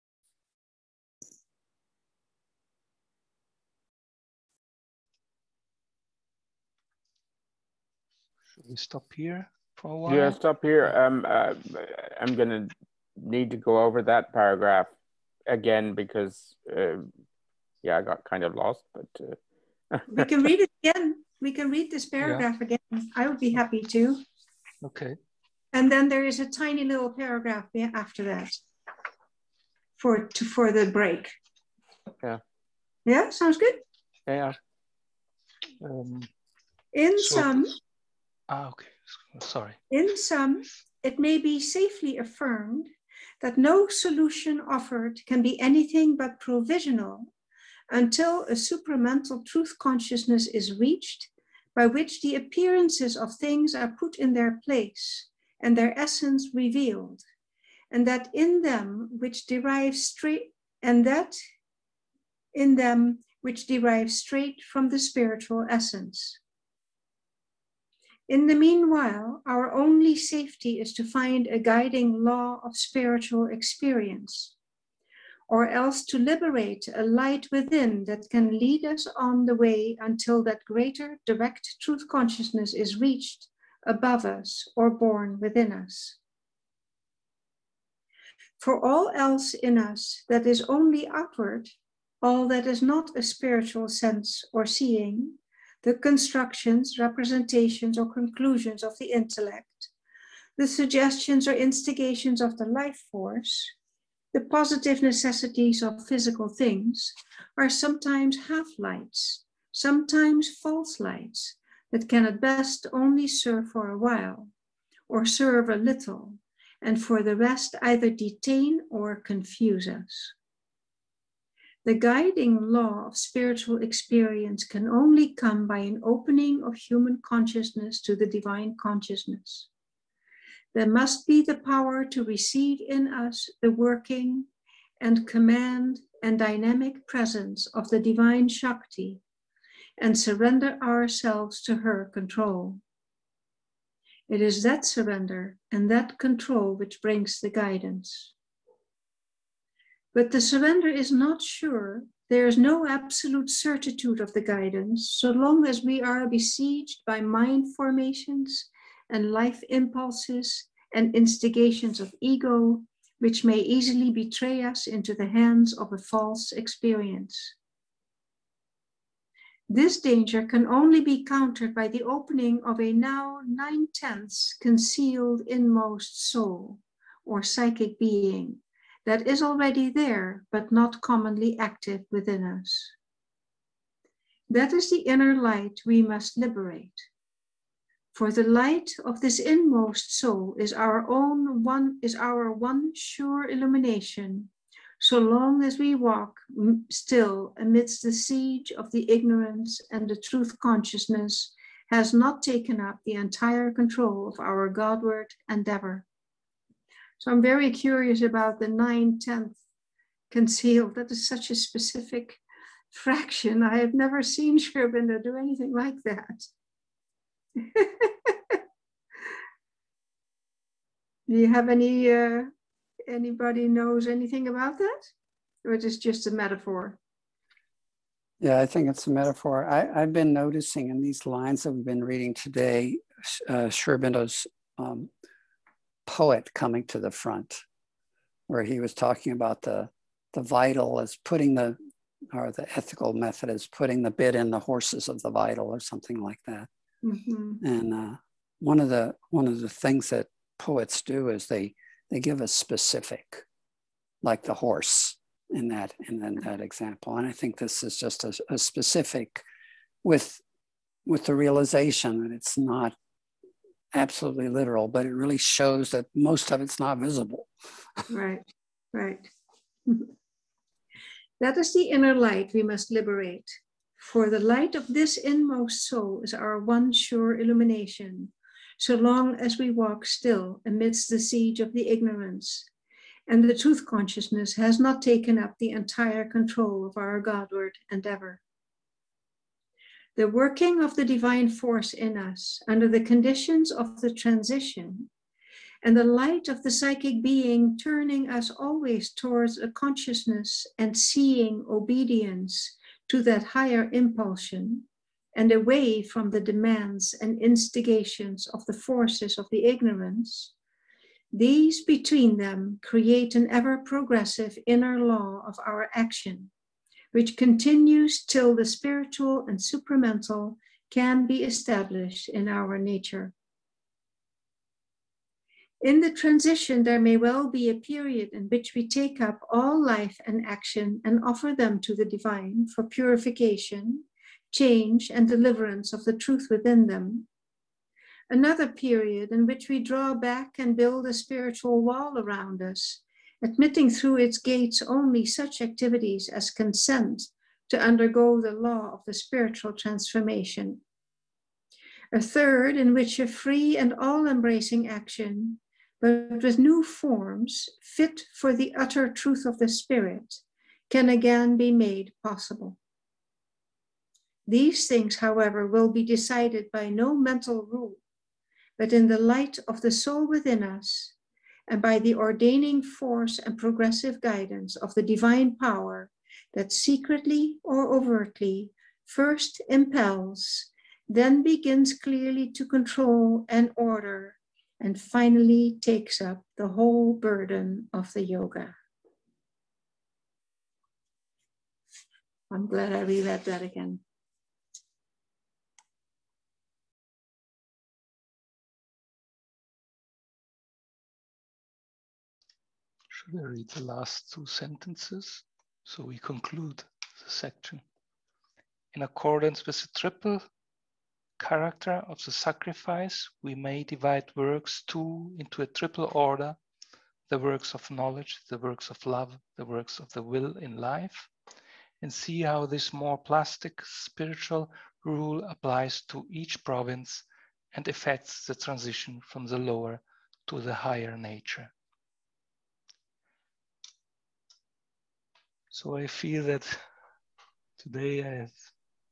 Should we stop here for a while? Yeah, stop here. Um, uh, I'm going to need to go over that paragraph again because, uh, yeah, I got kind of lost, but... Uh... We can read it again. We can read this paragraph yeah. again. I would be happy to. Okay. And then there is a tiny little paragraph after that for, to, for the break. Yeah. Yeah, sounds good? Yeah. Um, in so some... Ah, okay, sorry. In sum, it may be safely affirmed that no solution offered can be anything but provisional until a supramental truth consciousness is reached, by which the appearances of things are put in their place and their essence revealed, and that in them which derive straight and that in them which derive straight from the spiritual essence. In the meanwhile, our only safety is to find a guiding law of spiritual experience, or else to liberate a light within that can lead us on the way until that greater direct truth consciousness is reached above us or born within us. For all else in us that is only outward, all that is not a spiritual sense or seeing, the constructions, representations, or conclusions of the intellect, the suggestions or instigations of the life force, the positive necessities of physical things, are sometimes half-lights, sometimes false lights, that can at best only serve for a while, or serve a little, and for the rest either detain or confuse us. The guiding law of spiritual experience can only come by an opening of human consciousness to the divine consciousness. There must be the power to receive in us the working and command and dynamic presence of the divine Shakti and surrender ourselves to her control. It is that surrender and that control which brings the guidance. But the surrender is not sure. There is no absolute certitude of the guidance so long as we are besieged by mind formations and life impulses and instigations of ego, which may easily betray us into the hands of a false experience. This danger can only be countered by the opening of a now nine-tenths concealed inmost soul or psychic being that is already there, but not commonly active within us. That is the inner light we must liberate. For the light of this inmost soul is our own one, is our one sure illumination, so long as we walk still amidst the siege of the ignorance and the truth consciousness has not taken up the entire control of our Godward endeavor. So I'm very curious about the nine-tenth concealed. That is such a specific fraction. I have never seen Sri Aurobindo do anything like that. Do you have any, uh, anybody knows anything about that? Or is it just a metaphor? Yeah, I think it's a metaphor. I, I've been noticing in these lines that we've been reading today, uh, Sri Aurobindo's um, poet coming to the front, where he was talking about the, the vital as putting the, or the ethical method is putting the bit in the horses of the vital or something like that. Mm-hmm. And uh, one of the one of the things that poets do is they they give a specific, like the horse in that in, in that example. And I think this is just a, a specific with with the realization that it's not absolutely literal, but it really shows that most of it's not visible. Right, right. That is the inner light we must liberate. For the light of this inmost soul is our one sure illumination, so long as we walk still amidst the siege of the ignorance, and the truth consciousness has not taken up the entire control of our Godward endeavor. The working of the divine force in us under the conditions of the transition, and the light of the psychic being turning us always towards a consciousness and seeing obedience to that higher impulsion, and away from the demands and instigations of the forces of the ignorance, these between them create an ever-progressive inner law of our action, which continues till the spiritual and supramental can be established in our nature. In the transition, there may well be a period in which we take up all life and action and offer them to the divine for purification, change, and deliverance of the truth within them. Another period in which we draw back and build a spiritual wall around us, admitting through its gates only such activities as consent to undergo the law of the spiritual transformation. A third in which a free and all-embracing action, but with new forms fit for the utter truth of the spirit, can again be made possible. These things, however, will be decided by no mental rule, but in the light of the soul within us, and by the ordaining force and progressive guidance of the divine power that secretly or overtly first impels, then begins clearly to control and order, and finally takes up the whole burden of the yoga. I'm glad I reread that again. Should I read the last two sentences? So we conclude the section. In accordance with the triple character of the sacrifice, we may divide works too into a triple order: the works of knowledge, the works of love, the works of the will in life, and see how this more plastic spiritual rule applies to each province and affects the transition from the lower to the higher nature. So I feel that today I have,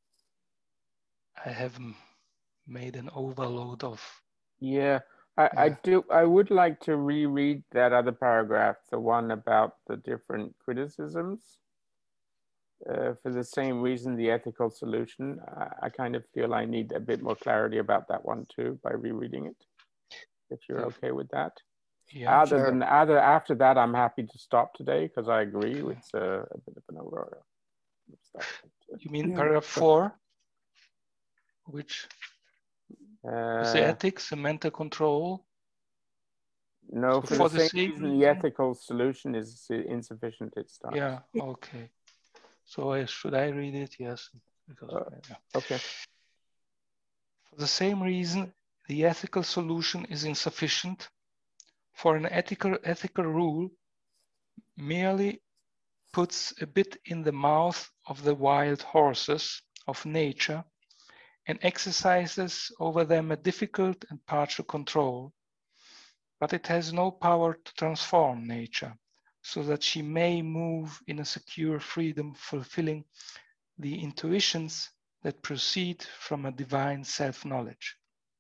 I have made an overload of. Yeah, I, Yeah. I do. I would like to reread that other paragraph, the one about the different criticisms. Uh, for the same reason, the ethical solution. I, I kind of feel I need a bit more clarity about that one too by rereading it. If you're okay with that. Yeah, Other sure. than other after that, I'm happy to stop today because I agree it's a, a bit of an overall stuff. You mean Yeah. paragraph four, which Uh, is the ethics and mental control? No, So for, for the the same same reason, the reason? ethical solution is insufficient. It starts. Yeah, okay. So I, should I read it? Yes. Because, Uh, yeah. Okay. For the same reason, the ethical solution is insufficient. For an ethical ethical rule merely puts a bit in the mouth of the wild horses of nature and exercises over them a difficult and partial control, but it has no power to transform nature so that she may move in a secure freedom, fulfilling the intuitions that proceed from a divine self-knowledge.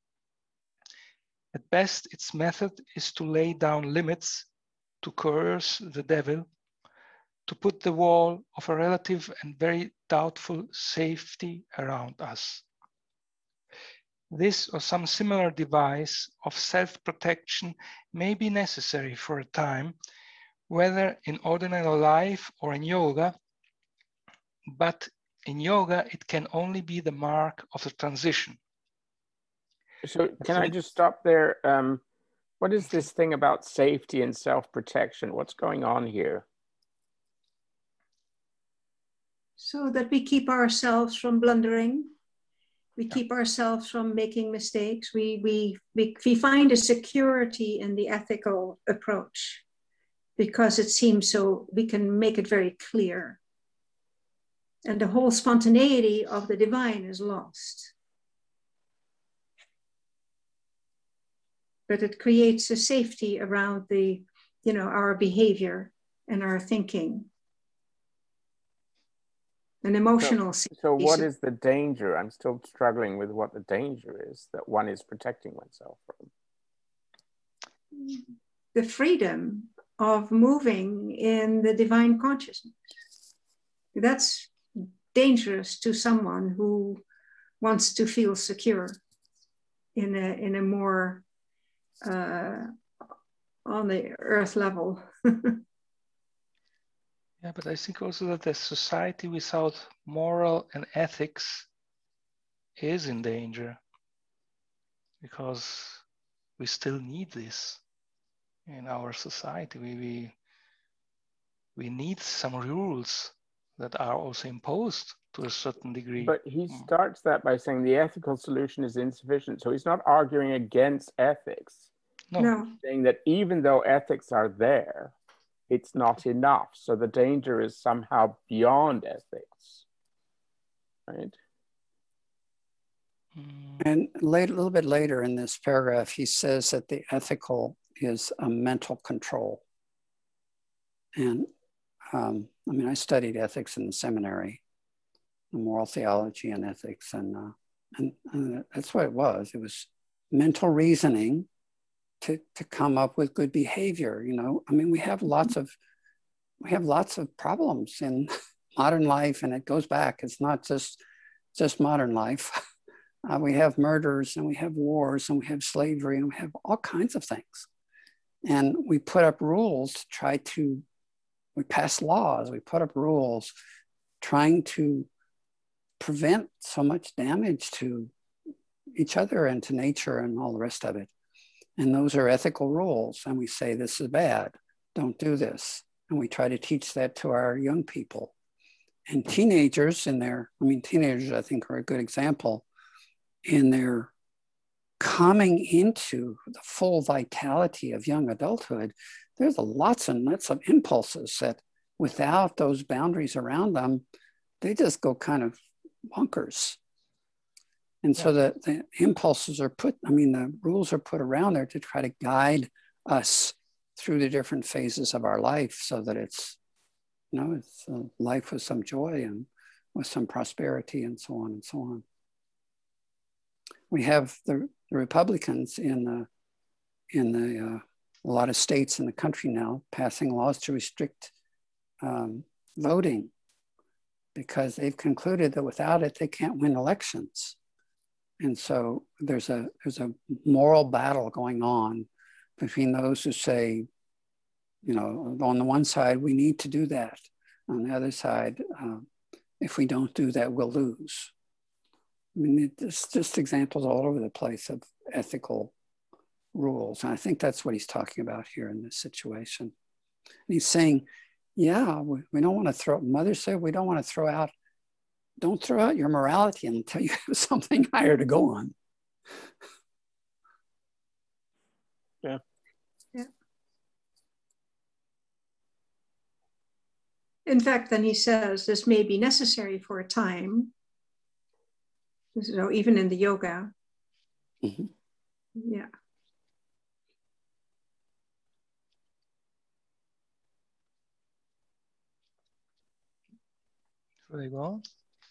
At best, its method is to lay down limits, to coerce the devil, to put the wall of a relative and very doubtful safety around us. This or some similar device of self-protection may be necessary for a time, whether in ordinary life or in yoga. but in yoga, it can only be the mark of the transition. So can I just stop there? Um, what is this thing about safety and self-protection? What's going on here? So that we keep ourselves from blundering. We keep ourselves from making mistakes. We, we, we, we find a security in the ethical approach because it seems so, we can make it very clear. And the whole spontaneity of the divine is lost. But it creates a safety around the, you know, our behavior and our thinking. An emotional so, safety. So what is the danger? I'm still struggling with what the danger is that one is protecting oneself from. The freedom of moving in the divine consciousness. That's dangerous to someone who wants to feel secure in a, in a more uh, on the earth level. Yeah, but I think also that a society without moral and ethics is in danger because we still need this in our society. We, we, we need some rules that are also imposed to a certain degree. But he starts that by saying the ethical solution is insufficient. So he's not arguing against ethics. No. No. He's saying that even though ethics are there, it's not enough. So the danger is somehow beyond ethics, right? And late, a little bit later in this paragraph, he says that the ethical is a mental control. And um, I mean, I studied ethics in the seminary, moral theology and ethics, and, uh, and, and that's what it was. It was mental reasoning to, to come up with good behavior. You know, I mean, we have lots of, we have lots of problems in modern life, and it goes back. It's not just, just modern life. Uh, we have murders, and we have wars, and we have slavery, and we have all kinds of things. And we put up rules to try to, we pass laws, we put up rules trying to prevent so much damage to each other and to nature and all the rest of it. And those are ethical rules. And we say, this is bad, don't do this. And we try to teach that to our young people. And teenagers in their, I mean, teenagers, I think, are a good example in their coming into the full vitality of young adulthood. There's a lots and lots of impulses that without those boundaries around them, they just go kind of bonkers. And so the, the impulses are put, I mean, the rules are put around there to try to guide us through the different phases of our life so that it's, you know, it's a life with some joy and with some prosperity and so on and so on. We have the, the Republicans in the, in the, uh, a lot of states in the country now passing laws to restrict um, voting because they've concluded that without it, they can't win elections. And so there's a, there's a moral battle going on between those who say, you know, on the one side, we need to do that. On the other side, uh, if we don't do that, we'll lose. I mean, it's just examples all over the place of ethical rules. And I think that's what he's talking about here in this situation. And he's saying, yeah, we, we don't want to throw, Mother said, we don't want to throw out, don't throw out your morality until you have something higher to go on. Yeah. Yeah. In fact, then he says this may be necessary for a time. So even in the yoga. Mm-hmm. Yeah. Should I go?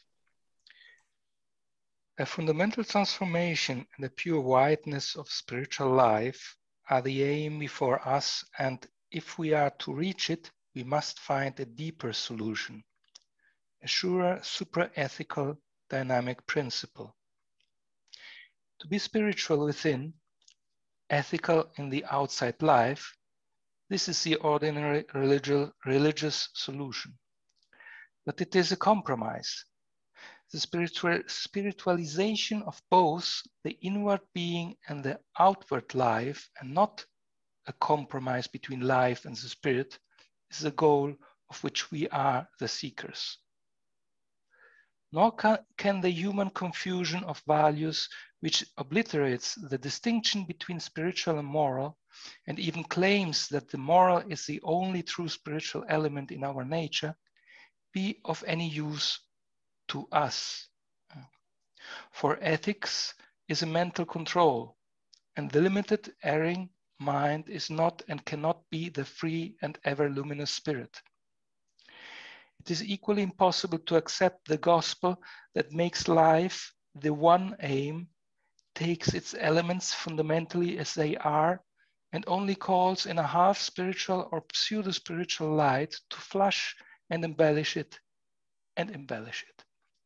A fundamental transformation and the pure whiteness of spiritual life are the aim before us, and if we are to reach it, we must find a deeper solution, a surer, supra-ethical dynamic principle. To be spiritual within, ethical in the outside life, this is the ordinary religious, religious solution. but it is a compromise. The spiritual, spiritualization of both the inward being and the outward life, and not a compromise between life and the spirit, is the goal of which we are the seekers. Nor can, can the human confusion of values, which obliterates the distinction between spiritual and moral, and even claims that the moral is the only true spiritual element in our nature, be of any use to us. For ethics is a mental control, and the limited, erring mind is not and cannot be the free and ever luminous spirit. It is equally impossible to accept the gospel that makes life the one aim, takes its elements fundamentally as they are, and only calls in a half spiritual or pseudo spiritual light to flush and embellish it and embellish it.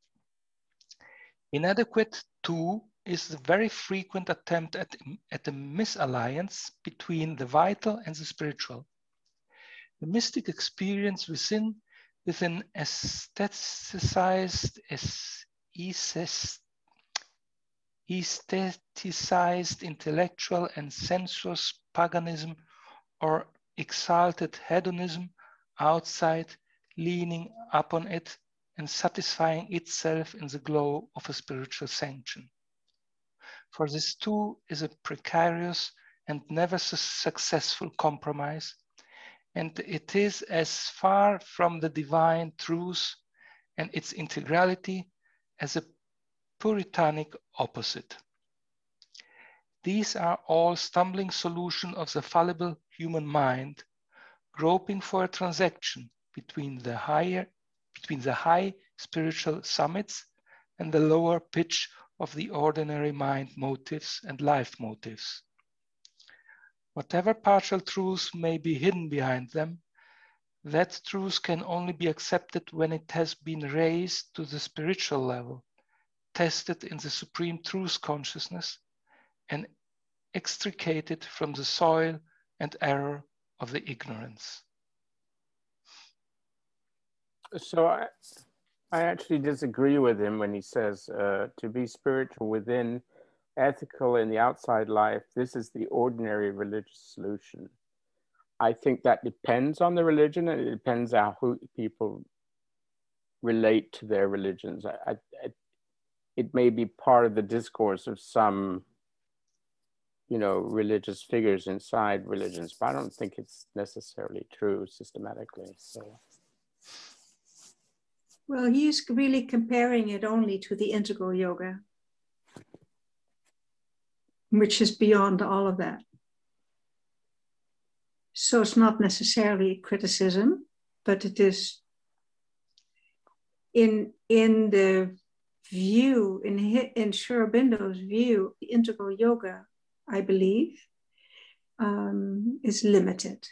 Inadequate, too, is the very frequent attempt at, at a misalliance between the vital and the spiritual. The mystic experience within, with an aestheticized, aestheticized intellectual and sensuous paganism or exalted hedonism outside, leaning upon it and satisfying itself in the glow of a spiritual sanction. For this too is a precarious and never successful compromise, and it is as far from the divine truth and its integrality as a puritanic opposite. These are all stumbling solutions of the fallible human mind, groping for a transaction between the higher between the high spiritual summits and the lower pitch of the ordinary mind motives and life motives. Whatever partial truth may be hidden behind them, that truth can only be accepted when it has been raised to the spiritual level, tested in the supreme truth consciousness, and extricated from the soil and error of the ignorance. So I, I actually disagree with him when he says uh, to be spiritual within, ethical in the outside life, this is the ordinary religious solution. I think that depends on the religion, and it depends on who people relate to their religions. I, I, it may be part of the discourse of some, you know, religious figures inside religions, but I don't think it's necessarily true systematically. So. Well, he's really comparing it only to the integral yoga, which is beyond all of that. So it's not necessarily criticism, but it is in, in the view, in, in Sri Aurobindo's view, the integral yoga, I believe, um, is limited.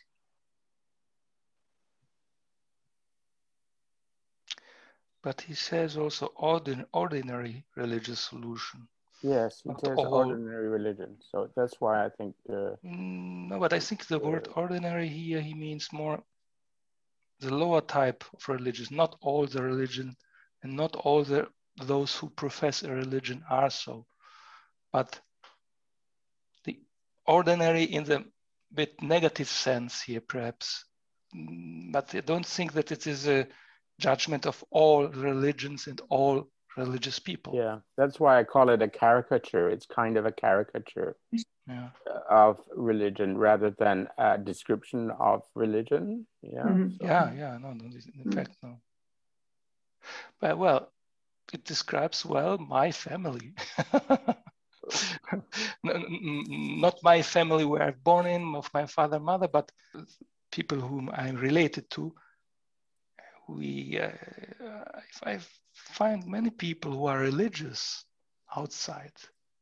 But he says also ordin ordinary religious solution. Yes, he Not says all. ordinary religion. So that's why I think... Uh, no, but I think the uh, word ordinary here, he means more the lower type of religion, not all the religion, and not all the those who profess a religion are so. But the ordinary in the bit negative sense here, perhaps. But I don't think that it is a judgment of all religions and all religious people. Yeah, that's why I call it a caricature. It's kind of a caricature yeah. of religion rather than a description of religion. Yeah, mm-hmm. so. yeah, yeah, no, no, in mm-hmm. fact, no. But well, it describes well my family. Not my family where I'm born in, of my father, mother, but people whom I'm related to. We, uh, I find many people who are religious outside,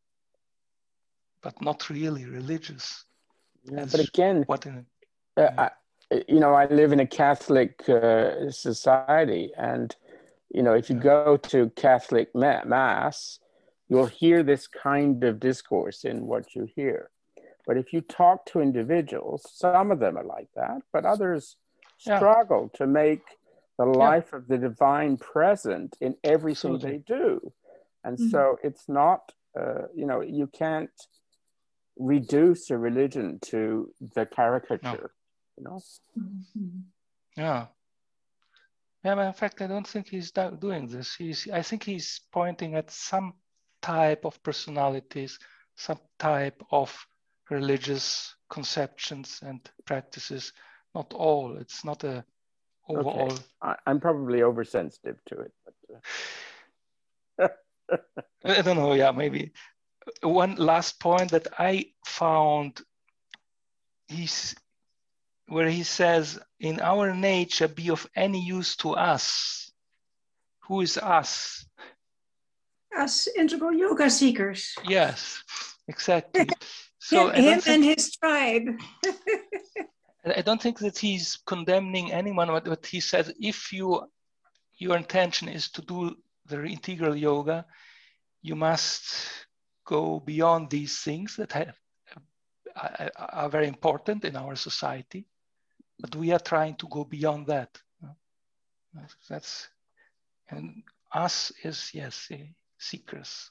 but not really religious. Yeah, but again, what in, uh, yeah. I, you know, I live in a Catholic uh, society, and you know, if you yeah. go to Catholic ma mass, you'll hear this kind of discourse in what you hear. But if you talk to individuals, some of them are like that, but others yeah. struggle to make the life yeah. of the divine present in everything Absolutely. They do. And mm-hmm. so it's not, uh, you know, you can't reduce a religion to the caricature, no. you know? Mm-hmm. Yeah. Yeah, but in fact, I don't think he's doing this. He's, I think he's pointing at some type of personalities, some type of religious conceptions and practices. Not all. It's not a overall. Okay. I, I'm probably oversensitive to it. But, uh... I don't know. Yeah, maybe. One last point that I found, he's where he says, "In our nature, be of any use to us." Who is us? Us integral yoga seekers. Yes, exactly. So him, him think, and his tribe. I don't think that he's condemning anyone, but he says, if you your intention is to do the integral yoga, you must go beyond these things that have, are, are very important in our society. But we are trying to go beyond that. That's, and us is, yes, seekers.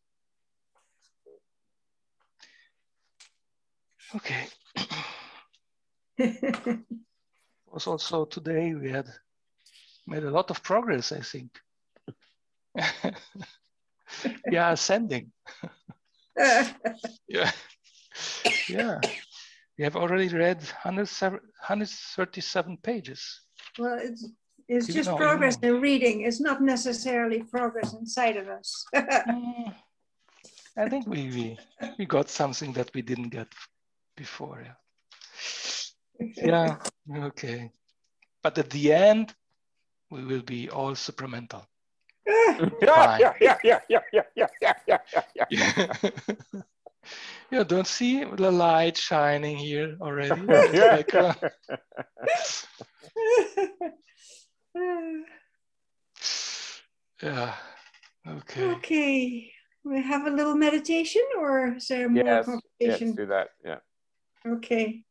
Okay. Also today we had made a lot of progress, I think. We are ascending. Yeah. Yeah. We have already read one hundred thirty-seven pages. Well, it's, it's just know, progress in reading. It's not necessarily progress inside of us. mm, I think we, we we got something that we didn't get before. Yeah. Yeah. Okay. But at the end, we will be all supramental. yeah, yeah, yeah, yeah, yeah, yeah, yeah, yeah, yeah, yeah. You don't see the light shining here already in the yeah. background. Yeah. Okay. Okay. We have a little meditation, or is there more yes, conversation? Yes, do that. Yeah. Okay.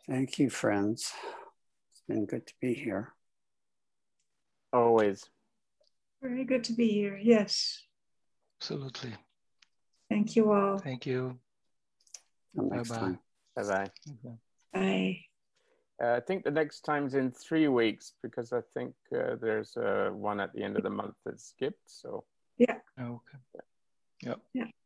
Thank you, friends. It's been good to be here. Always. Very good to be here. Yes. Absolutely. Thank you all. Thank you. Till next Bye-bye. time. Bye-bye. Okay. Bye. Uh, I think the next time's in three weeks because I think uh, there's uh, one at the end of the month that's skipped. So Yeah. Okay. Yep. Yeah.